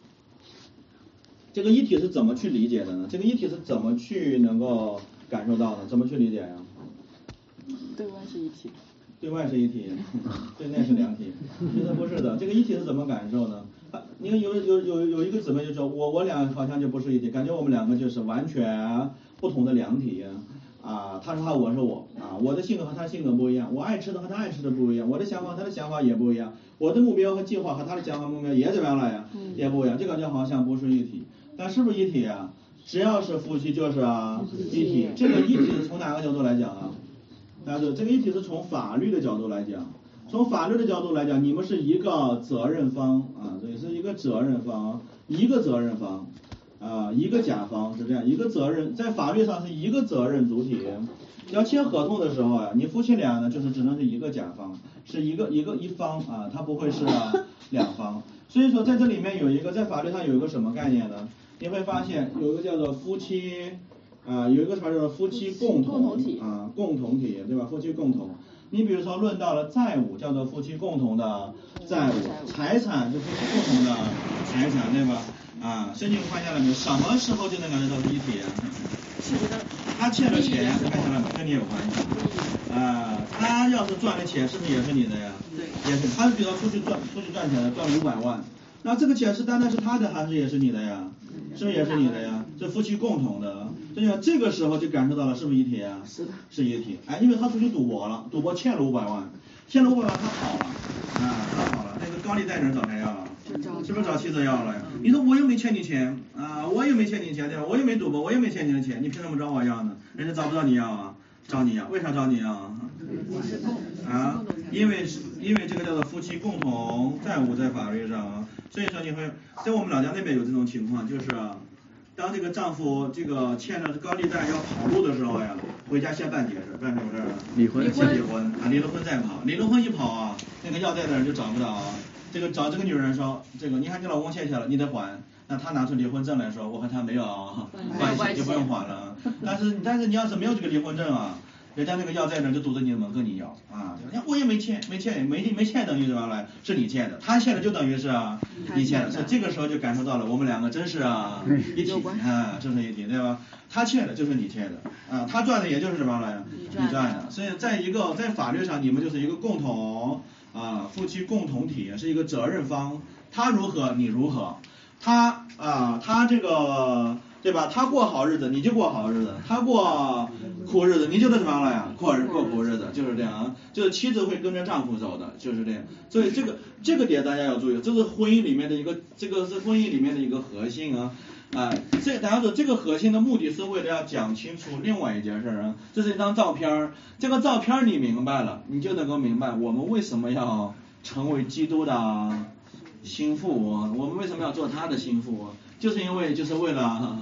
这个一体是怎么去理解的呢？这个一体是怎么去能够感受到的？怎么去理解对外是一体。 对外是一体，对内是两体。其实不是的，这个一体是怎么感受呢？你看有一个姊妹就说，我俩好像就不是一体，感觉我们两个就是完全不同的两体他是他，我是我我的性格和他性格不一样，我爱吃的和他爱吃的不一样，我的想法和他的想法也不一样，我的目标和计划和他的想法目标也怎么样了呀？也不一样，这个就好像不是一体，但是不是一体只要是夫妻就是一体。这个一体是从哪个角度来讲啊？大家说这个一体是从法律的角度来讲。从法律的角度来讲，你们是一个责任方啊，这是一个责任方，一个责任方啊，一个甲方是这样，一个责任在法律上是一个责任主体。要签合同的时候啊，你夫妻俩呢就是只能是一个甲方，是一方啊，它不会是两方。所以说在这里面有一个在法律上有一个什么概念呢？你会发现有一个叫做夫妻有一个什么叫做夫妻共同体啊，共同体对吧？夫妻共同。你比如说论到了债务，叫做夫妻共同的债务，财产是夫妻共同的财产，对吧？申请看下来没有？什么时候就能感觉到是一体啊？他欠了钱，看下来没？跟你有关系。他要是赚了钱，是不是也是你的呀？对，也是。他比如说出去赚钱了，赚了500万，那这个钱是单单是他的，还是也是你的呀？是不是也是你的呀？这夫妻共同的。所以说这个时候就感受到了是不是一体啊？是的，是一体。因为他出去赌博了，赌博欠了500万，欠了500万他跑了，他跑了，那个高利贷人找谁要？是不是找妻子要了呀？你说我又没欠你钱我又没欠你钱对吧？我又没赌博，我又没欠你的钱，你凭什么找我要呢？人家找不找你要啊？找你要，为啥找你要因为这个叫做夫妻共同债务在法律上所以说你会在我们老家那边有这种情况，就是当这个丈夫这个欠了高利贷要跑路的时候呀，回家先办结事，办什么事先离婚离了婚再跑，离了婚一跑那个要债的人就找不到找这个女人说，你看你老公欠下了，你得还。那他拿出离婚证来说，我和他没有关系，就不用还了。但是你要是没有这个离婚证人家那个要债人就堵着你的门跟你要我也没欠等于什么来？是你欠的，他欠的就等于是你欠的，所以这个时候就感受到了我们两个真是一体真是一体对吧？他欠的就是你欠的他赚的也就是什么来？你赚的，所以在法律上你们就是一个共同夫妻共同体，是一个责任方，他如何你如何，他这个对吧？他过好日子你就过好日子，他过苦日子你就什么了呀？过苦日子，就是这样就是妻子会跟着丈夫走的，就是这样。所以这个点大家要注意，这是婚姻里面的一个核心大家说这个核心的目的是为了要讲清楚另外一件事这是一张照片，这个照片你明白了，你就能够明白我们为什么要成为基督的心腹我们为什么要做他的心腹就是为了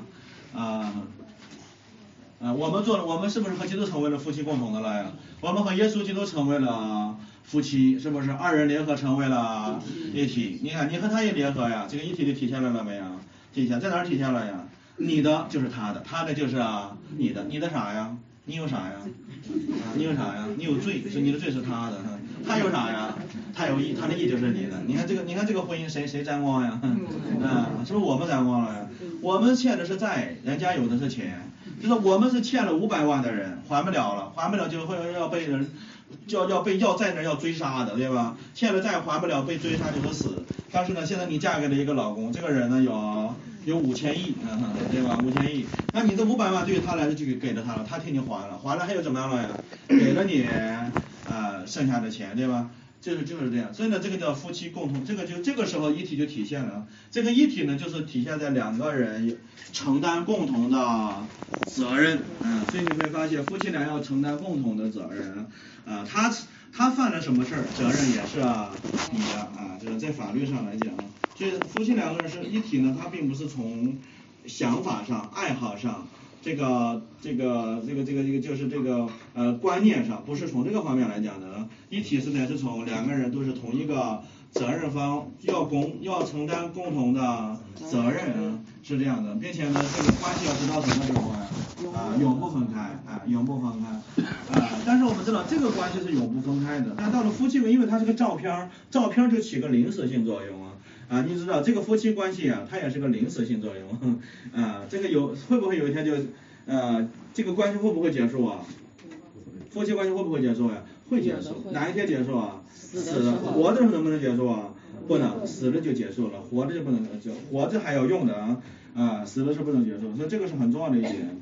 我们是不是和基督成为了夫妻共同的了呀？我们和耶稣基督成为了夫妻，是不是二人联合成为了一体？你看你和他也联合呀，这个一体就体现来了没有？体现在哪儿体现了呀？你的就是他的，他的就是你的，你的啥呀？你有啥呀？你有啥呀？你有罪，是你的罪是他的，他有啥呀？他有义，他的义就是你的。你看这个婚姻谁沾光呀？是不是我们沾光了呀？我们欠的是债，人家有的是钱，就是我们是欠了500万的人，还不了就会要被人要被要债的人要追杀的，对吧？欠了债还不了，被追杀就是死。但是呢，现在你嫁给了一个老公，这个人呢有5000亿，对吧？5000亿，那你这500万对于他来说就给了他了，他替你还了还有怎么样了呀？给了你剩下的钱，对吧？就是这样，所以呢，这个叫夫妻共同，这个时候一体就体现了。这个一体呢，就是体现在两个人承担共同的责任，所以你会发现夫妻俩要承担共同的责任，他犯了什么事儿，责任也是你的就是在法律上来讲，就是夫妻两个人是一体呢，他并不是从想法上、爱好上。这个就是这个观念上，不是从这个方面来讲的。一体是从两个人都是同一个责任方，要承担共同的责任是这样的，并且呢，这个关系要知道什么时候永不分开永不分开但是我们知道这个关系是永不分开的，但到了夫妻因为它是个照片就起个临时性作用你知道这个夫妻关系它也是个临时性作用这个会不会有一天就这个关系会不会结束夫妻关系会不会结束呀？会结束。哪一天结束死了。活着能不能结束不能，死了就结束了，活着就不能结束，活着还要用的死了是不能结束，所以这个是很重要的一点。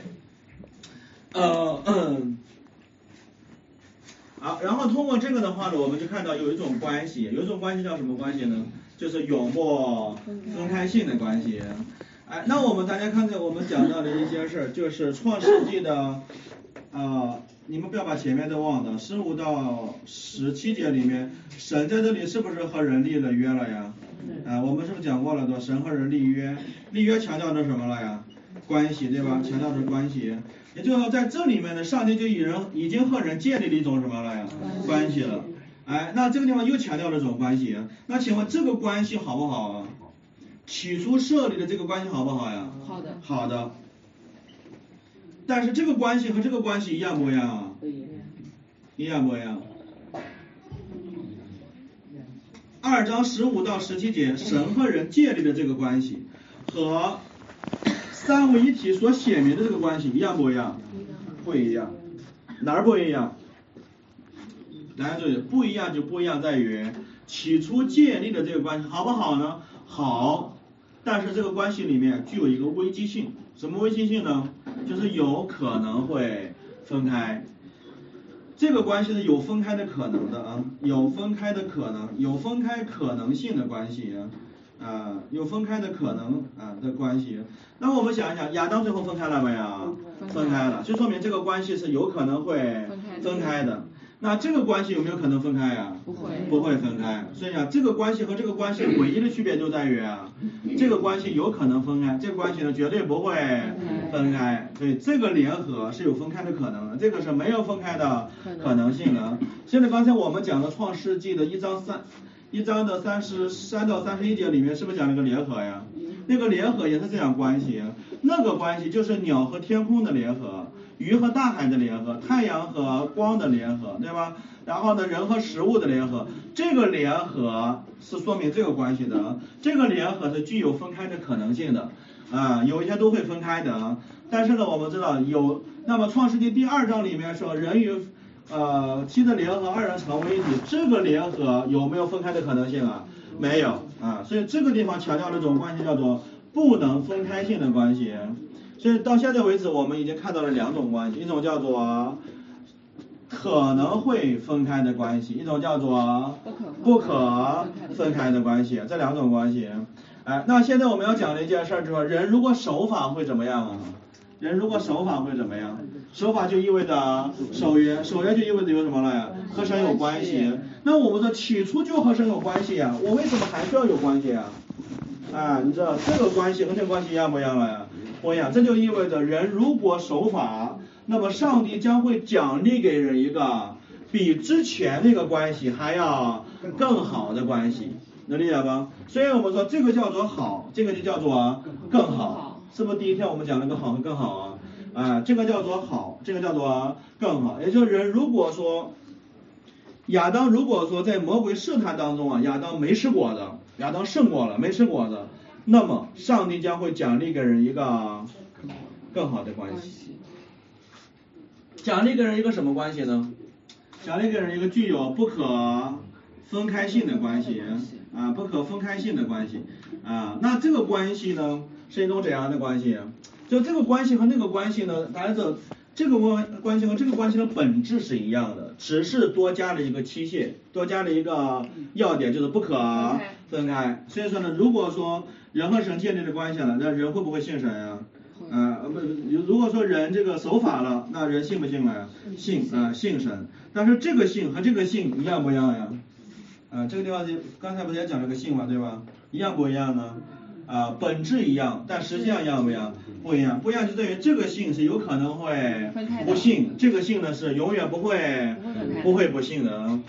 好，然后通过这个的话呢，我们就看到有一种关系叫什么关系呢？就是永不分开性的关系哎，那我们大家看见我们讲到的一些事儿，就是创世纪的你们不要把前面的忘了，15到17节里面，神在这里是不是和人立了约了呀？我们是不是讲过了的？神和人立约，立约强调的什么了呀？关系，对吧？强调的关系，也就是说在这里面呢，上帝就已经和人建立了一种什么了呀？关系了。哎，那这个地方又强调了这种关系，那请问这个关系好不好啊？起初设立的这个关系好不好呀？ 好的。 好的。但是这个关系和这个关系一样不一样啊？一样不一样？2章15到17节，神和人建立的这个关系和三位一体所显明的这个关系一样不一样？不一样。哪儿不一样？大家注意，不一样就不一样在于起初建立的这个关系好不好呢？好，但是这个关系里面具有一个危机性。什么危机性呢？就是有可能会分开。这个关系是有分开的可能的啊，有分开的可能，有分开可能性的关系有分开的可能的关系。那么我们想一想，亚当最后分开了没有？分开了，就说明这个关系是有可能会分开的。那这个关系有没有可能分开呀？不会分开。所以这个关系和这个关系唯一的区别就在于这个关系有可能分开，这个关系呢绝对不会分开。所以这个联合是有分开的可能的，这个是没有分开的可能性的。现在刚才我们讲的创世纪的1章的33到31节里面是不是讲了个联合呀？那个联合也是这样关系，那个关系就是鸟和天空的联合，鱼和大海的联合，太阳和光的联合，对吧？然后呢，人和食物的联合，这个联合是说明这个关系的，这个联合是具有分开的可能性的有一些都会分开的。但是呢，我们知道那么创世纪第2章里面说人与妻的联合，2人成为一体，这个联合有没有分开的可能性啊？没有所以这个地方强调的这种关系叫做不能分开性的关系。所以到现在为止我们已经看到了2种关系，一种叫做可能会分开的关系，一种叫做不可分开的关系，这2种关系。那现在我们要讲的一件事就是说，人如果守法会怎么样啊？人如果守法会怎么样？守法就意味着守约，守约就意味着有什么了呀？和神有关系。那我们说起初就和神有关系呀，我为什么还需要有关系啊？你知道这个关系和这个关系一样不一样了呀？不一样。这就意味着人如果守法，那么上帝将会奖励给人一个比之前那个关系还要更好的关系，能理解吧？所以我们说这个叫做好，这个就叫做更好，是不是第一天我们讲了个好和更好这个叫做好，这个叫做更好。也就是人如果说亚当如果说在魔鬼试探当中亚当没吃果子，亚当胜过了没吃果子，那么上帝将会奖励给人一个更好的关系。奖励给人一个什么关系呢？奖励给人一个具有不可分开性的关系不可分开性的关系那这个关系呢是一种怎样的关系？就这个关系和那个关系呢，大家知道这个关系和这个关系的本质是一样的，只是多加了一个期限，多加了一个要点，就是不可分开。所以说呢，如果说人和神建立的关系了，那人会不会信神呀？如果说人这个守法了，那人信不信了呀？信神。但是这个信和这个信一样不一样呀？这个地方刚才不是也讲了个信嘛，对吧？一样不一样呢？本质一样，但实际上一样不一样？不一样，不一样就在于这个信是有可能会不信，这个信呢是永远不会不信的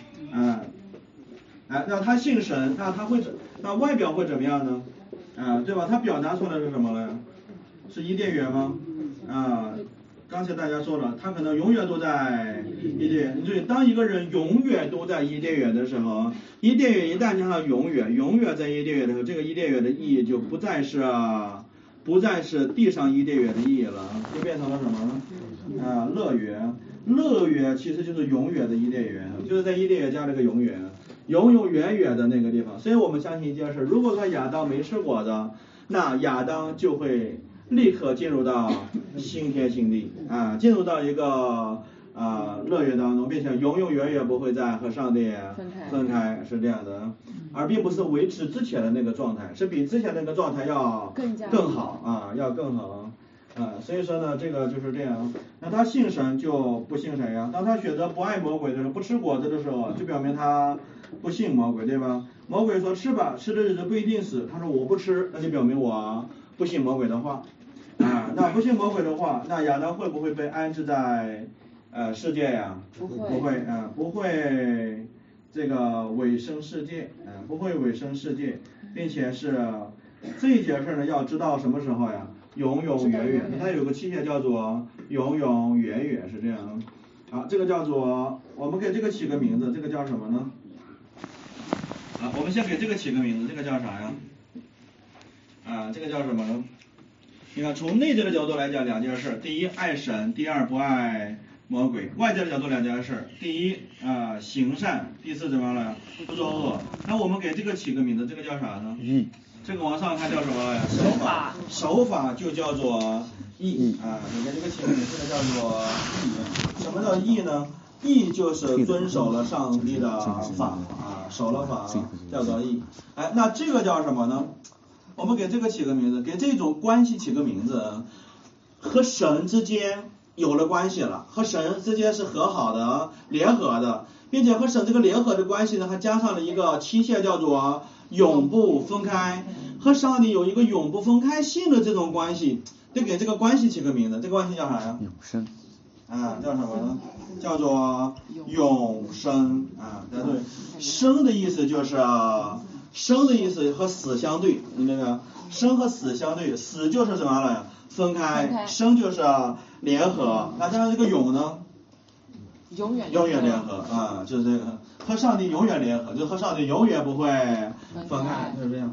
那他信神，那外表会怎么样呢？对吧？他表达出来是什么呢？是伊甸园吗？刚才大家说了，他可能永远都在伊甸园。所以当一个人永远都在伊甸园的时候，伊甸园一旦加上永远在伊甸园的时候，这个伊甸园的意义就不再是地上伊甸园的意义了，就变成了什么呢？乐园。乐园其实就是永远的伊甸园，就是在伊甸园加了个永远，永永远远的那个地方。所以我们相信一件事，如果说亚当没吃果子，那亚当就会立刻进入到新天新地进入到一个乐园当中，并且永永远远不会再和上帝分开，是这样的。 而并不是维持之前的那个状态，是比之前那个状态要更好啊，要更好啊，所以说呢，这个就是这样。那他信神就不信谁呀？当他选择不爱魔鬼的时候，不吃果子的时候，就表明他不信魔鬼，对吧？魔鬼说吃吧，吃的日子不一定死。他说我不吃，那就表明我不信魔鬼的话啊。那不信魔鬼的话，那亚当会不会被安置在世界呀？不会啊，不会这个委身世界啊，不会委身世界，并且是这一件事呢，要知道什么时候呀？永永远远。它有个期限叫做永永远远，是这样。好，这个叫做我们给这个起个名字，这个叫什么呢？啊，我们先给这个起个名字，这个叫啥呀？啊，这个叫什么呢？你看，从内在的角度来讲，两件事：第一，爱神；第二，不爱魔鬼。外在的角度，两件事：第一，行善；第四，怎么了？不作恶。那我们给这个起个名字，这个叫啥呢？义。这个往上看叫什么了呀？守法。守法就叫做义啊。你看这个起个名字，这个叫做义。什么叫义呢？义就是遵守了上帝的法啊，守了法叫做义。哎，那这个叫什么呢？我们给这个起个名字，给这种关系起个名字，和神之间有了关系了，和神之间是和好的、联合的，并且和神这个联合的关系呢，还加上了一个期限叫做永不分开，和上帝有一个永不分开性的这种关系，得给这个关系起个名字，这个关系叫啥呀？永生。啊，叫什么呢？叫做永生啊，对，生的意思就是生的意思和死相对，你明白吗？生和死相对，死就是什么了？分开，生就是联合。那加上这个永呢？永远联合啊，就是这个和上帝永远联合，就和上帝永远不会分开，就是这样。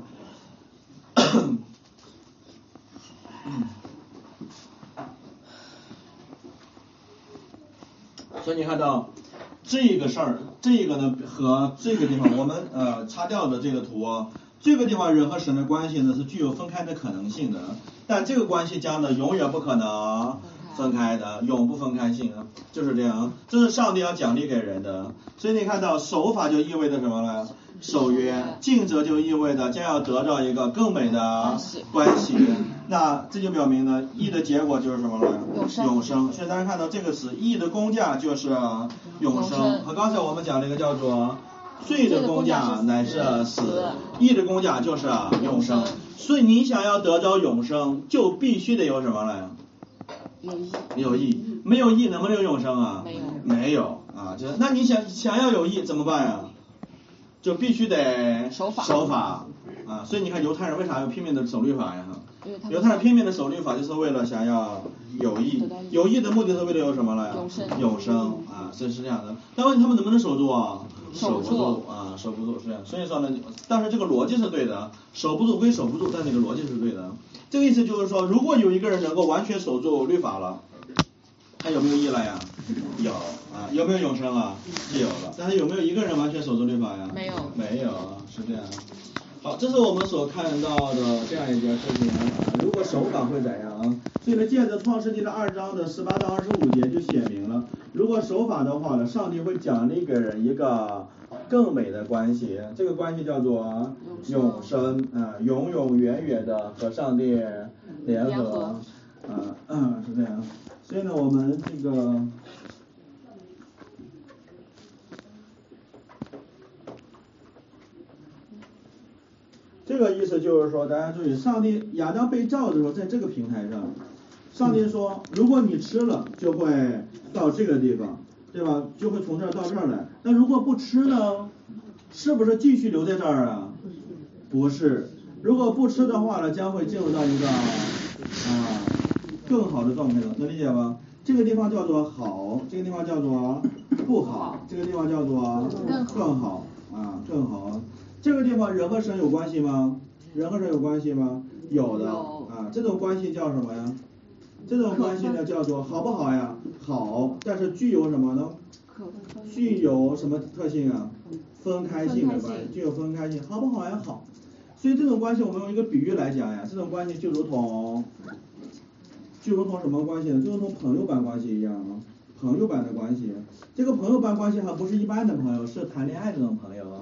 所以你看到这个事儿，这个呢和这个地方我们擦掉的这个图，这个地方人和神的关系呢是具有分开的可能性的，但这个关系将呢永远不可能分开的，永不分开性啊，就是这样，这是上帝要奖励给人的。所以你看到守法就意味着什么呢？守约，尽责就意味着将要得到一个更美的关系。那这就表明呢，义的结果就是什么呢？永生。所以大家看到这个词，义的工价就是永生。和刚才我们讲了一个叫做罪的工价乃是死，义的工价就是永生。所以你想要得着永生，就必须得有什么了？有义。没有义能不能有永生啊？没有啊。那你想要有义怎么办呀？就必须得守法啊。所以你看犹太人为啥要拼命的守律法呀？犹太人拼命的守律法就是为了想要有义，有义的目的是为了有什么了呀？永生啊，是这样的。但问题他们能不能守住啊？守不住啊，守不住是这样。所以说呢，但是这个逻辑是对的，守不住归守不住，但这个逻辑是对的。这个意思就是说，如果有一个人能够完全守住律法了，他有没有义了呀？有啊。有没有永生啊？是有了。但是有没有一个人完全守住律法呀？没有，是这样。好，这是我们所看到的这样一件事情啊。如果守法会怎样？所以呢，借着创世纪的2章的18到25节就写明了，如果守法的话呢，上帝会奖励给人一个更美的关系，这个关系叫做永生啊，永永远远的和上帝联合是这样。所以呢，我们这个这个意思就是说，大家注意，上帝亚当被造的时候，在这个平台上，上帝说，如果你吃了，就会到这个地方，对吧？就会从这儿到这儿来。那如果不吃呢？是不是继续留在这儿啊？不是，如果不吃的话呢，将会进入到一个更好的状态了，能理解吧？这个地方叫做好，这个地方叫做不好，这个地方叫做更好啊，更好。这个地方人和神有关系吗？人和神有关系吗？有的啊，这种关系叫什么呀？这种关系呢叫做好不好呀？好，但是具有什么呢？具有什么特性啊？分开性的关系，具有分开性，好不好呀？好。所以这种关系我们用一个比喻来讲呀，这种关系就如同什么关系呢？就如同朋友般关系一样啊，朋友般的关系。这个朋友般关系还不是一般的朋友，是谈恋爱这种朋友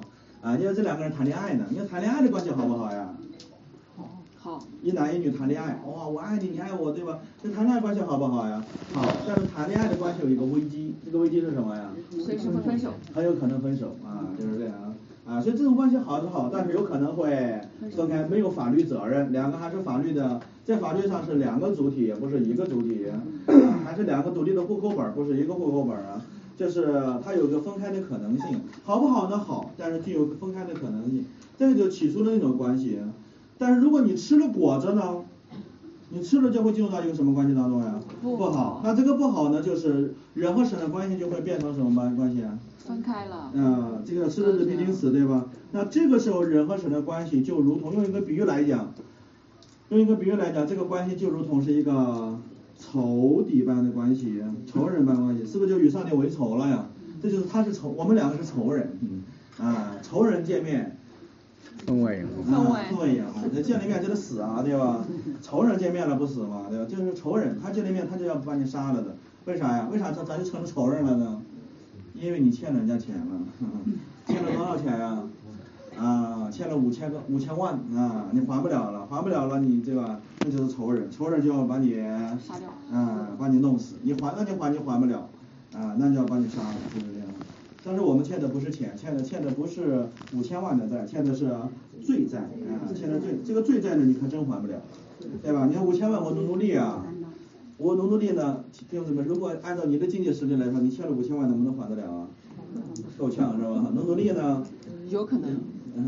啊，你说这两个人谈恋爱呢，你说谈恋爱的关系好不好呀？ 好。 一男一女谈恋爱，哇，我爱你，你爱我，对吧？这谈恋爱关系好不好呀？好，但是谈恋爱的关系有一个危机，这个危机是什么呀？ 随时会分手。 很有可能分手啊，就是这样啊，所以这种关系好是好，但是有可能会分开，没有法律责任，两个还是法律的，在法律上是两个主体，也不是一个主体，还是两个独立的户口本，不是一个户口本啊。就是它有个分开的可能性，好不好呢？好，但是具有分开的可能性，这个就起初的那种关系。但是如果你吃了果子呢，你吃了就会进入到一个什么关系当中呀？不好。那这个不好呢，就是人和神的关系就会变成什么关系啊？ 分开了。 这个吃了是必定死，对吧？那这个时候人和神的关系就如同用一个比喻来讲，这个关系就如同是一个仇敌般的关系，仇人般关系，是不是就与上帝为仇了呀？这就是他是仇，我们两个是仇人，仇人见面。 分外眼红，这见了面就得死啊，对吧？仇人见面了不死嘛，对吧？就是仇人，他见了面他就要把你杀了的，为啥呀？为啥咱就成了仇人了呢？因为你欠人家钱了，欠了多少钱呀？欠了5000万啊，你还不了了，你对吧？那就是仇人，仇人就要把你杀掉， 把你弄死，你还不了，那就要把你杀了，就是这样。但是我们欠的不是钱，欠的不是5000万的债，欠的是罪债欠的罪，这个罪债呢，你可真还不了，对吧？你看5000万我努力啊，呢，弟兄姊妹，如果按照你的经济实力来说，你欠了5000万能不能还得了啊？够呛是吧？努力呢？ 有可能。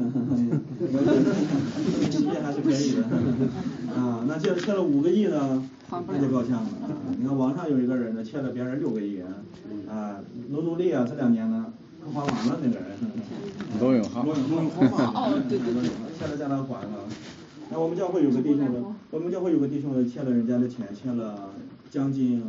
实际还是可以的那这欠了5个亿呢，那就够呛了你看网上有一个人呢，欠了别人6个亿努力这2年呢，还完了那个人。 罗永浩。 对， 欠了再来还了。那我们教会有个弟兄呢，欠了人家的钱，欠了将近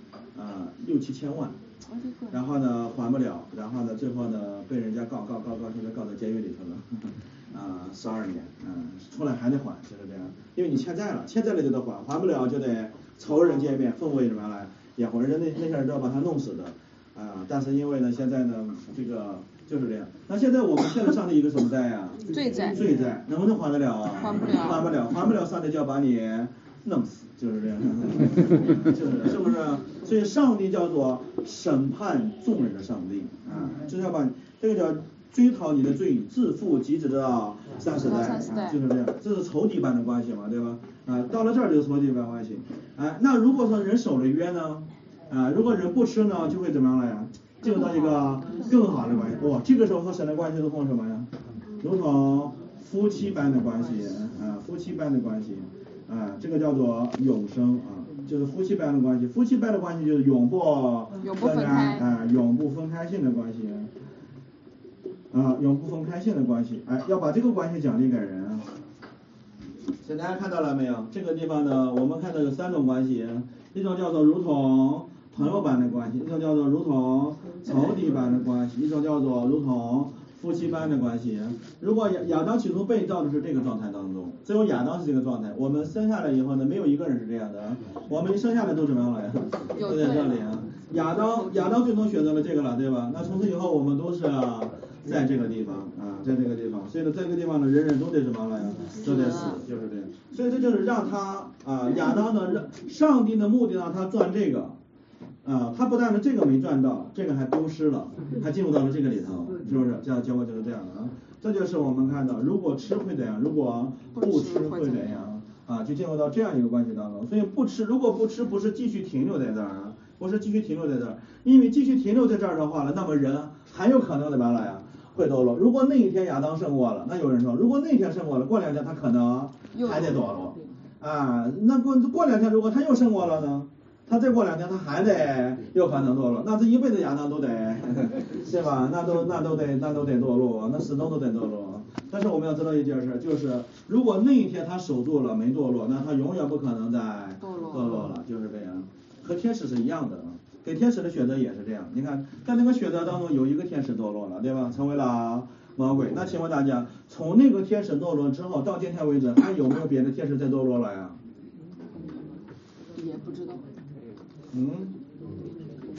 6-7千万。然后呢还不了，然后呢最后呢被人家告，现在告到监狱里头了，12年，出来还得还，就是这样，因为你欠债了就得还，还不了就得仇人见面，奉为什么来也还，人那些人都要把他弄死的，但是因为呢现在呢这个就是这样，那现在我们欠了上帝一个什么债呀？罪债，能不能还得了啊？还不了，上帝就要把你弄死，就是这样，是不是？所以上帝叫做审判众人的上帝就是要把这个叫追讨你的罪，自负及子到30代，就是这样，这是仇敌般的关系嘛，对吧？到了这儿就是仇敌般关系。那如果说人守了约呢，如果人不吃呢，就会怎么样了呀？进入到一个更好的关系。这个时候和神的关系如同什么呀？如同夫妻般的关系夫妻般的关系。这个叫做永生就是夫妻般的关系，夫妻般的关系就是永不分开永不分开性的关系永不分开性的关系要把这个关系奖励给人现在大家看到了没有？这个地方呢，我们看到有3种关系，一种叫做如同朋友般的关系，一种叫做如同仇敌般的关系，一种叫做如同夫妻般的关系。如果亚当起初被造的是这个状态当中，只有亚当是这个状态，我们生下来以后呢，没有一个人是这样的，我们一生下来都怎么样了呀？都在这里亚当最终选择了这个了，对吧？那从此以后我们都是在这个地方在这个地方，所以呢，在这个地方呢，人人都得什么了呀？都得死，就是这样。所以这就是让他亚当呢，上帝的目的让他赚这个。他不但是这个没赚到，这个还丢失了，还进入到了这个里头，是不是？这样结果就是这样的这就是我们看到，如果吃会怎样？如果不吃会怎样？就进入到这样一个关系当中。所以如果不吃，不是继续停留在这儿不是继续停留在这儿，因为继续停留在这儿的话了，那么人还有可能怎么样了呀？会堕落。如果那一天亚当胜过了，那有人说，如果那天胜过了，过2天他可能还得堕落那过2天如果他又胜过了呢？他再过2天他还得有可能堕落，那这一辈子亚当都得对吧？那都得堕落，那始终都得堕落。但是我们要知道一件事，就是如果那一天他守住了没堕落，那他永远不可能再堕落了，就是这样。和天使是一样的给天使的选择也是这样。你看在那个选择当中有一个天使堕落了，对吧？成为了魔鬼。那请问大家，从那个天使堕落之后到今天为止，还有没有别的天使再堕落了呀？ 也不知道。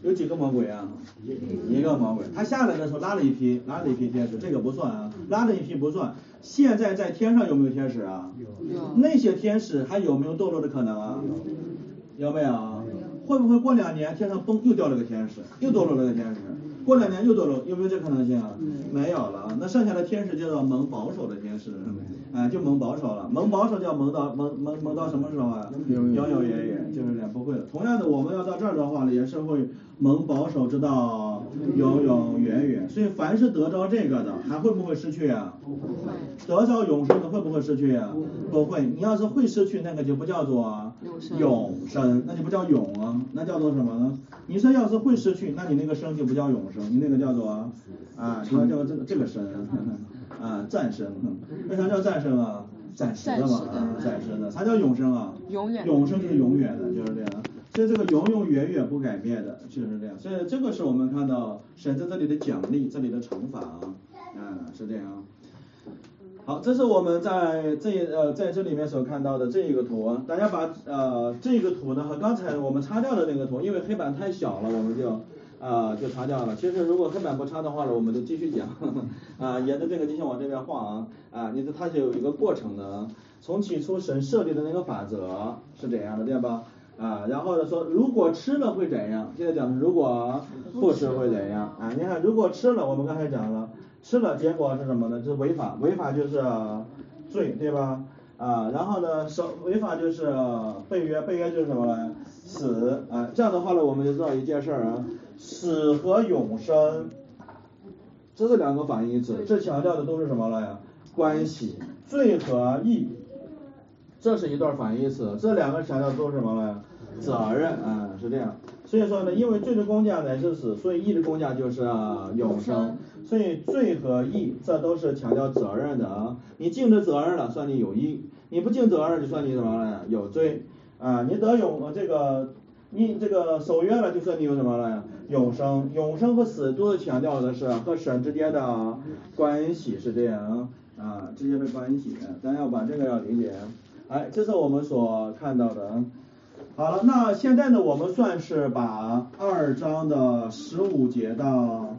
有几个魔鬼啊？一个魔鬼。他下来的时候拉了一批天使，这个不算啊，拉了一批不算。现在在天上有没有天使啊？ 有。 那些天使还有没有堕落的可能啊？有没有？会不会过2年天上嘣又掉了个天使，又堕落了个天使？过2年又堕落，有没有这可能性啊？没有了。那剩下的天使叫做蒙保守的天使，就蒙保守了。蒙保守叫蒙到什么时候啊？永永远远，就是这样，不会的。同样的，我们要到这儿的话呢，也是会蒙保守直到永永远远。所以凡是得着这个的，还会不会失去啊？ 不会。 得着永生的会不会失去啊？不会。你要是会失去，那个就不叫做永生，那就不叫永啊，那叫做什么呢？你说要是会失去，那你那个生就不叫永生，你那个叫做你要叫这个生暂生。为啥叫暂生啊？暂时的嘛，暂时的。啥叫永生啊？永生就是永远的，就是这样。所以这个永永远远不改变的，就是这样。所以这个是我们看到神在这里的奖励，这里的惩罚是这样。好，这是我们在这里面所看到的这一个图，大家把这个图呢和刚才我们擦掉的那个图，因为黑板太小了，我们就擦掉了。其实如果黑板不擦的话呢，我们就继续讲沿着这个继续往这边画它是有一个过程的。从起初神设立的那个法则是怎样的，对吧？然后呢说如果吃了会怎样？现在讲的如果不吃会怎样你看如果吃了，我们刚才讲了。吃了结果是什么呢？就是违法，违法就是罪，对吧？然后呢，违法就是背约，背约就是什么呢？死这样的话呢，我们就知道一件事死和永生，这是2个反义词，这强调的都是什么了呀？关系，罪和义，这是一段反义词，这2个强调都是什么了呀？责任是这样。所以说呢，因为罪的工价乃是死，所以义的工价就是永生。所以罪和义这都是强调责任的你尽了责任了，算你有义；你不尽责任，就算你什么了？有罪你得你这个守约了，就算你有什么了？永生。永生和死都是强调的是和神之间的关系，是这样之间的关系，咱要把这个要理解。这是我们所看到的。好了，那现在呢，我们算是把2章的15节到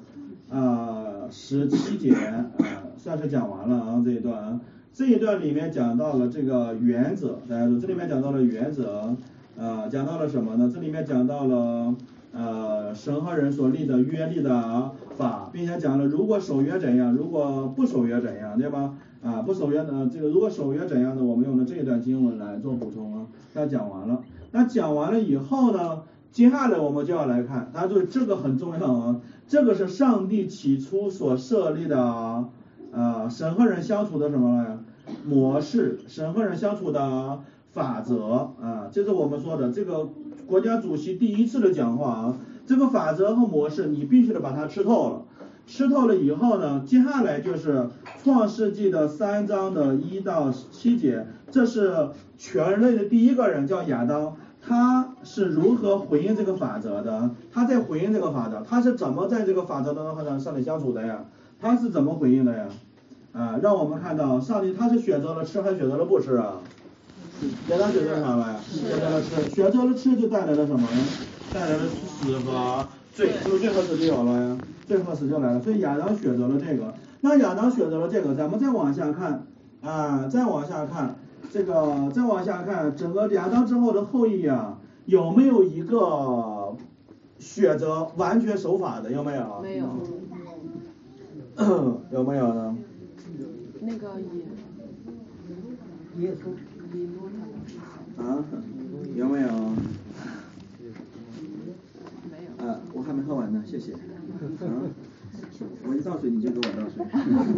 17节算是讲完了这一段。这一段里面讲到了这个原则，大家说这里面讲到了原则讲到了什么呢？这里面讲到了神和人所立的约立的法，并且讲了如果守约怎样，如果不守约怎样，对吧？不守约呢，这个如果守约怎样呢？我们用的这一段经文来做补充大家讲完了。那讲完了以后呢，接下来我们就要来看，大家注意这个很重要这个是上帝起初所设立的神和人相处的什么来模式，神和人相处的法则这是我们说的这个国家主席第一次的讲话这个法则和模式你必须得把它吃透了。吃透了以后呢，接下来就是创世纪的3章的1到7节，这是全人类的第一个人叫亚当，他是如何回应这个法则的？他在回应这个法则，他是怎么在这个法则当中和上帝相处的呀？他是怎么回应的呀？让我们看到上帝他是选择了吃还是选择了不吃亚当选择了啥了呀？选择了吃，选择了吃就带来了什么呢？带来了死和罪，是不是罪和死就有了呀？罪和死就来了，所以亚当选择了这个。那亚当选择了这个，咱们再往下看再往下看再往下看整个亚当之后的后裔有没有一个选择完全守法的？有没有？ 没有。 有没有呢？ 那个耶稣有没有？ 没有。 我还没喝完呢，谢谢。我一倒水你就给我倒水。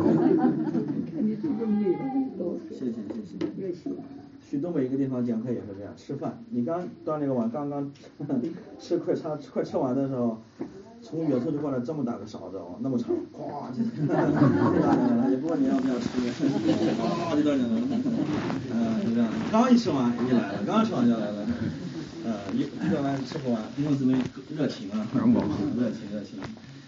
谢谢。去东北一个地方讲课也是这样，吃饭，你刚端那个碗，刚吃快吃完的时候，从远处就过来这么大个勺子那么长，咵就太大了，也不问你要不要吃，就到这了，就这样，刚一吃完一来了，刚吃完就来了，一顿饭吃不完，弟兄姊妹热情热情，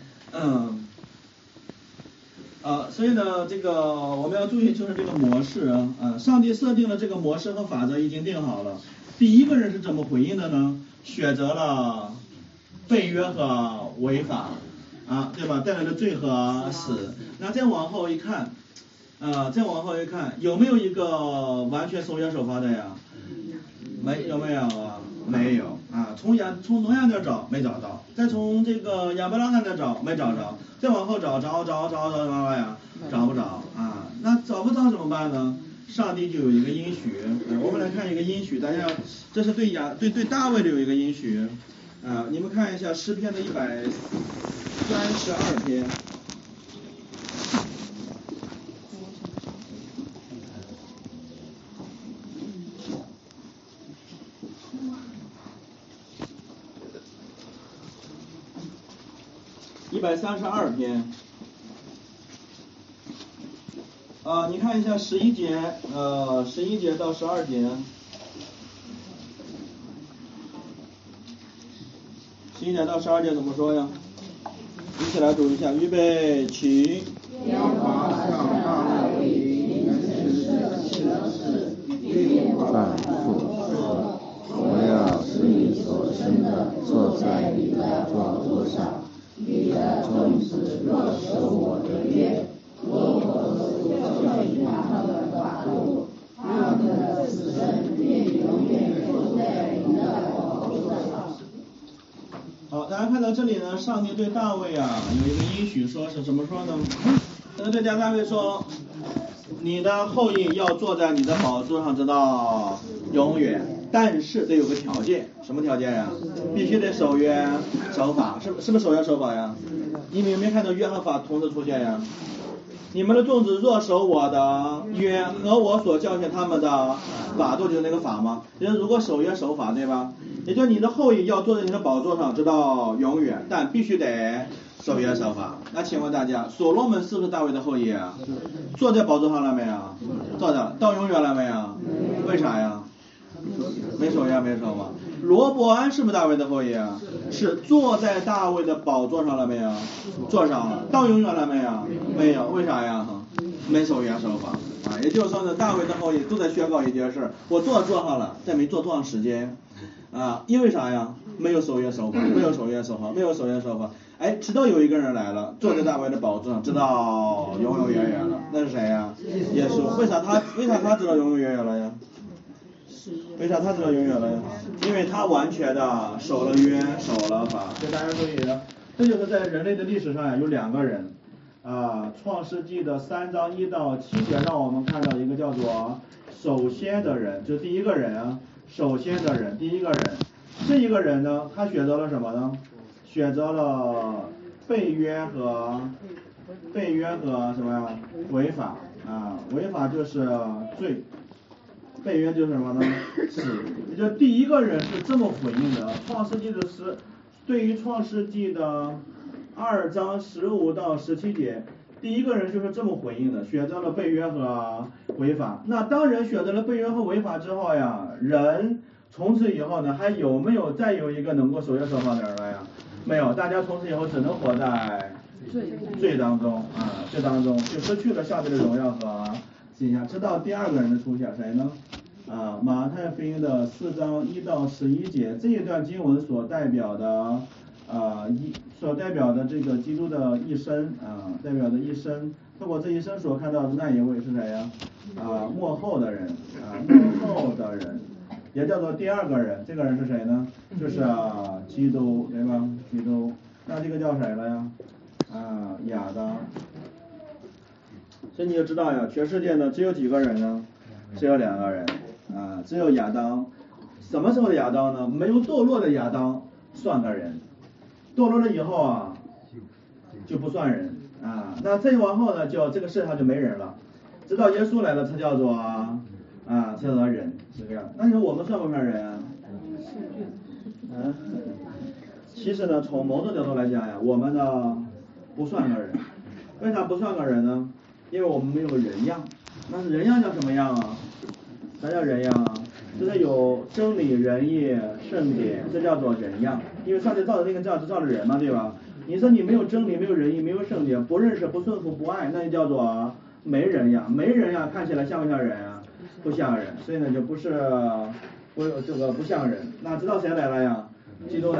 所以呢，这个我们要注意就是这个模式上帝设定了这个模式和法则已经定好了。第一个人是怎么回应的呢？选择了背约和违法啊，对吧？带来的罪和死。那再往后一看，有没有一个完全守约守法的呀？有没有啊？没有啊。从挪亚那儿找没找到，再从这个亚伯拉罕那儿找没找着，再往后找什么呀？找不着啊。那找不着怎么办呢？上帝就有一个应许，我们来看一个应许，大家这是对大卫的有一个应许啊，你们看一下诗篇的132篇。132篇，你看一下11节到12节，11节到12节怎么说呀？一起来读一下，预备起。 耶和华向大卫应许是律法说，我要使你所生的坐在你的宝座上。你的众子若守我的约，和我所教训他们的法度，他们的子孙便永远坐在你的宝座上。 好，大家看到这里呢，上帝对大卫啊有一个应许，说是怎么说呢？对大卫说，你的后裔要坐在你的宝座上直到永远。但是得有个条件，什么条件呀？必须得守约守法，是不是守约守法呀？你们有没有看到约和法同时出现呀？你们的众子若守我的约和我所教训他们的法度，就是那个法吗？就是如果守约守法，对吧？也就是你的后裔要坐在你的宝座上直到永远，但必须得守约守法。那请问大家，所罗门是不是大卫的后裔啊？坐在宝座上了没有？坐着，到永远了没有？为啥呀？没守呀，没守嘛。罗伯安是不是大卫的后裔啊？是，坐在大卫的宝座上了没有？坐上了。到永远了没有？没有。为啥呀？没守约守法啊。也就是说呢，大卫的后裔都在宣告一件事，我坐上了，但没坐多长时间啊？因为啥呀？没有守约守法，没有守约守法。哎，直到有一个人来了，坐在大卫的宝座上，直到永永远远了。那是谁呀？耶稣。为啥他知道永永远远了呀？为啥他知道永远了呀？因为他完全的守了约，守了法。所以大家注意了，这就是在人类的历史上呀，有2个人创世纪的3章1到7节，让我们看到一个叫做首先的人，就第一个人啊，首先的人，第一个人。这一个人呢，他选择了什么呢？选择了背约和什么呀？违法啊，违法就是罪。背约就是什么呢？是，也就第一个人是这么回应的。对于创世纪的2章15到17节，第一个人就是这么回应的，选择了背约和违法。那当人选择了背约和违法之后呀，人从此以后呢，还有没有再有一个能够守约守法的人了呀？没有，大家从此以后只能活在罪当中啊，罪当中就失去了上帝的荣耀和形象。直到第2个人的出现，谁呢？马太福音的4章1到11节，这一段经文所代表的这个基督的一生代表的一生，透过这一生所看到的那一位是谁呀？末后的人也叫做第2个人，这个人是谁呢？就是基督，对吧？基督，那这个叫谁了呀？亚当。所以你就知道呀，全世界呢只有几个人呢？只有2个人只有亚当。什么时候的亚当呢？没有堕落的亚当算个人，堕落了以后就不算人那再往后呢，就这个世上就没人了，直到耶稣来了才叫做才叫做人，是这样。那你说我们算不算人啊？其实呢，从某种角度来讲呀，我们呢不算个人。为啥不算个人呢？因为我们没有人样。那人样叫什么样啊？啥叫人样啊？就是有真理、仁义、圣典，这叫做人样。因为上帝造的那个样是造的人嘛，对吧？你说你没有真理、没有仁义、没有圣典，不认识、不顺服、不爱，那就叫做没人样。没人样看起来像不像人啊？不像人，所以呢就不像人。那知道谁来了呀？基督来了才是。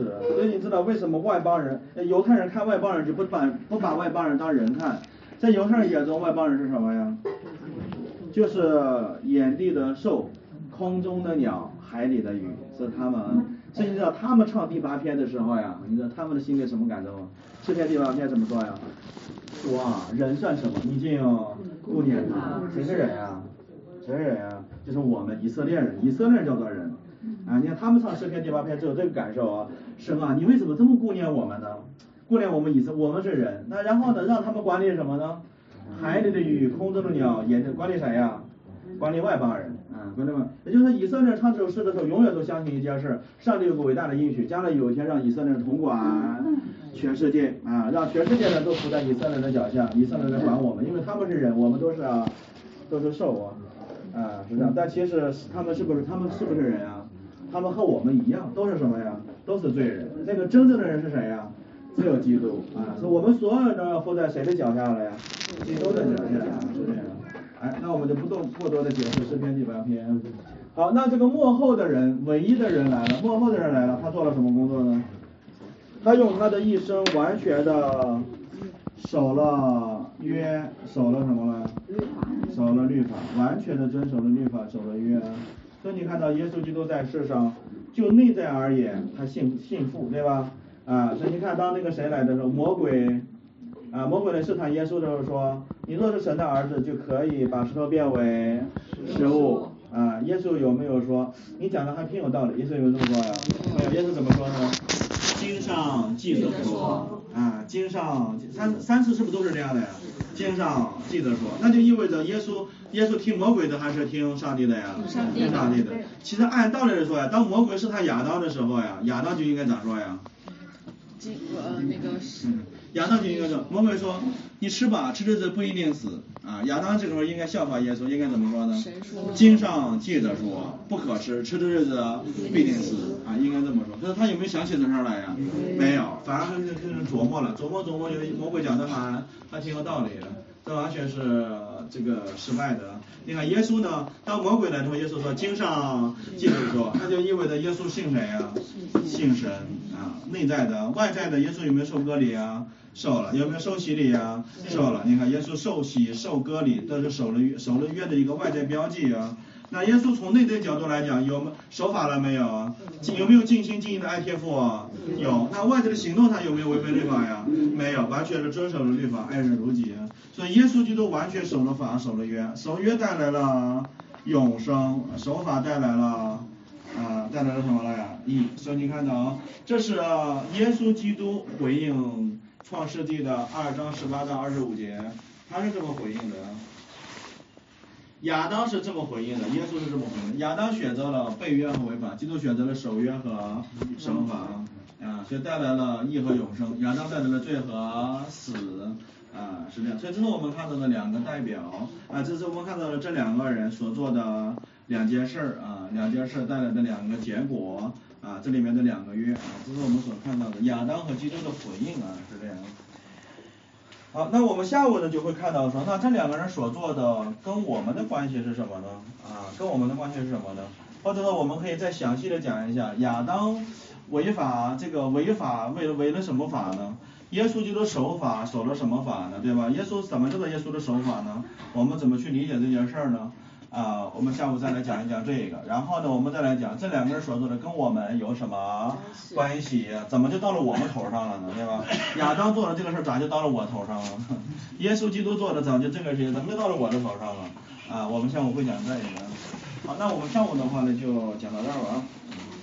是，所以你知道为什么外邦人，犹太人看外邦人就不把外邦人当人看，在犹太人眼中外邦人是什么呀？就是眼地的兽，空中的鸟，海里的鱼，是他们。所以你知道他们唱第8篇的时候呀，你知道他们的心里什么感动？诗篇第8篇怎么说呀？说啊，人算什么？你竟顾念他？谁是人呀？谁是人呀？就是我们以色列人，以色列人叫做人。啊，你看他们唱诗篇第8篇只有这个感受啊，神啊，你为什么这么顾念我们呢？顾念我们我们是人，那然后呢，让他们管理什么呢？海里的鱼，空中的鸟，也管理谁呀？管理外邦人啊，管理外。也就是说，以色列人唱这首诗的时候，永远都相信一件事：上帝有个伟大的应许，将来有一天让以色列人统管全世界啊，让全世界人都伏在以色列人的脚下，以色列人管我们，因为他们是人，我们都是兽啊，是这样。但其实他们是不是人啊？他们和我们一样，都是什么呀？都是罪人。这个真正的人是谁呀？只有基督啊！所以我们所有人都要伏在谁的脚下了呀？基督的脚下啊，是这样。哎，那我们就不过多的解释诗篇第8篇。好，那这个末后的人，唯一的人来了，末后的人来了，他做了什么工作呢？他用他的一生完全的守了约，守了什么呢？守了律法，完全的遵守了律法，守了约。所以你看到耶稣基督在世上，就内在而言，他信父，对吧？啊，所以你看当那个谁来的时候，魔鬼来试探耶稣的时候说，你若是神的儿子，就可以把石头变为食物。啊，耶稣有没有说？你讲的还挺有道理。耶稣有没有这么说呀？没有。耶稣怎么说呢？经上记着说，啊，经上三次是不是都是这样的呀？经上记着说，那就意味着耶稣听魔鬼的还是听上帝的呀？听上帝的。其实按道理来说呀，当魔鬼试探亚当的时候呀，亚当就应该咋说呀？亚当就应该说，魔鬼说你吃吧，吃日子不一定死啊。亚当这个时候应该效法耶稣，应该怎么说呢？经上记着说不可吃，吃的日子不一定死啊，应该这么说。可是他有没有想起这事儿来呀？没有，反而就是琢磨了，琢磨，有魔鬼讲的还挺有道理的。这完全是这个失败的。你看耶稣呢，当魔鬼来的时候，耶稣说经上记着说，那就意味着耶稣信谁啊？信神啊，内在的，外在的，耶稣有没有受割礼啊？受了。有没有受洗礼啊？受了。你看耶稣受洗受割礼都是守了约的一个外在标记啊。那耶稣从内在角度来讲，守法了没有啊？有没有尽心尽意的爱天父啊？有。那外在的行动上有没有违背律法呀？没有，完全是遵守了律法，爱人如己。所以耶稣基督完全守了法，守了约，守约带来了永生，守法带来了什么了呀？义。所以你看到，这是耶稣基督回应创世纪的2章18到25节，他是这么回应的。亚当是这么回应的，耶稣是这么回应的。亚当选择了背约和违法，基督选择了守约和守法啊，所以带来了义和永生。亚当带来了罪和死啊，是这样。所以这是我们看到的两个代表啊，这是我们看到的这两个人所做的两件事啊，带来的两个结果啊，这里面的两个约啊，这是我们所看到的亚当和基督的回应啊，是这样。好，那我们下午呢就会看到说，那这两个人所做的跟我们的关系是什么呢？跟我们的关系是什么呢？或者说我们可以再详细的讲一下，亚当违法违了什么法呢？耶稣基督守法守了什么法呢？对吧？耶稣怎么叫做耶稣的守法呢？我们怎么去理解这件事儿呢？我们下午再来讲一讲这个，然后呢，我们再来讲这两个人所做的跟我们有什么关系？怎么就到了我们头上了呢？对吧？亚当做的这个事儿咋就到了我头上了？耶稣基督做的咋就这个事情怎么就到了我的头上了？我们下午会讲这个。好，那我们上午的话呢就讲到这儿吧。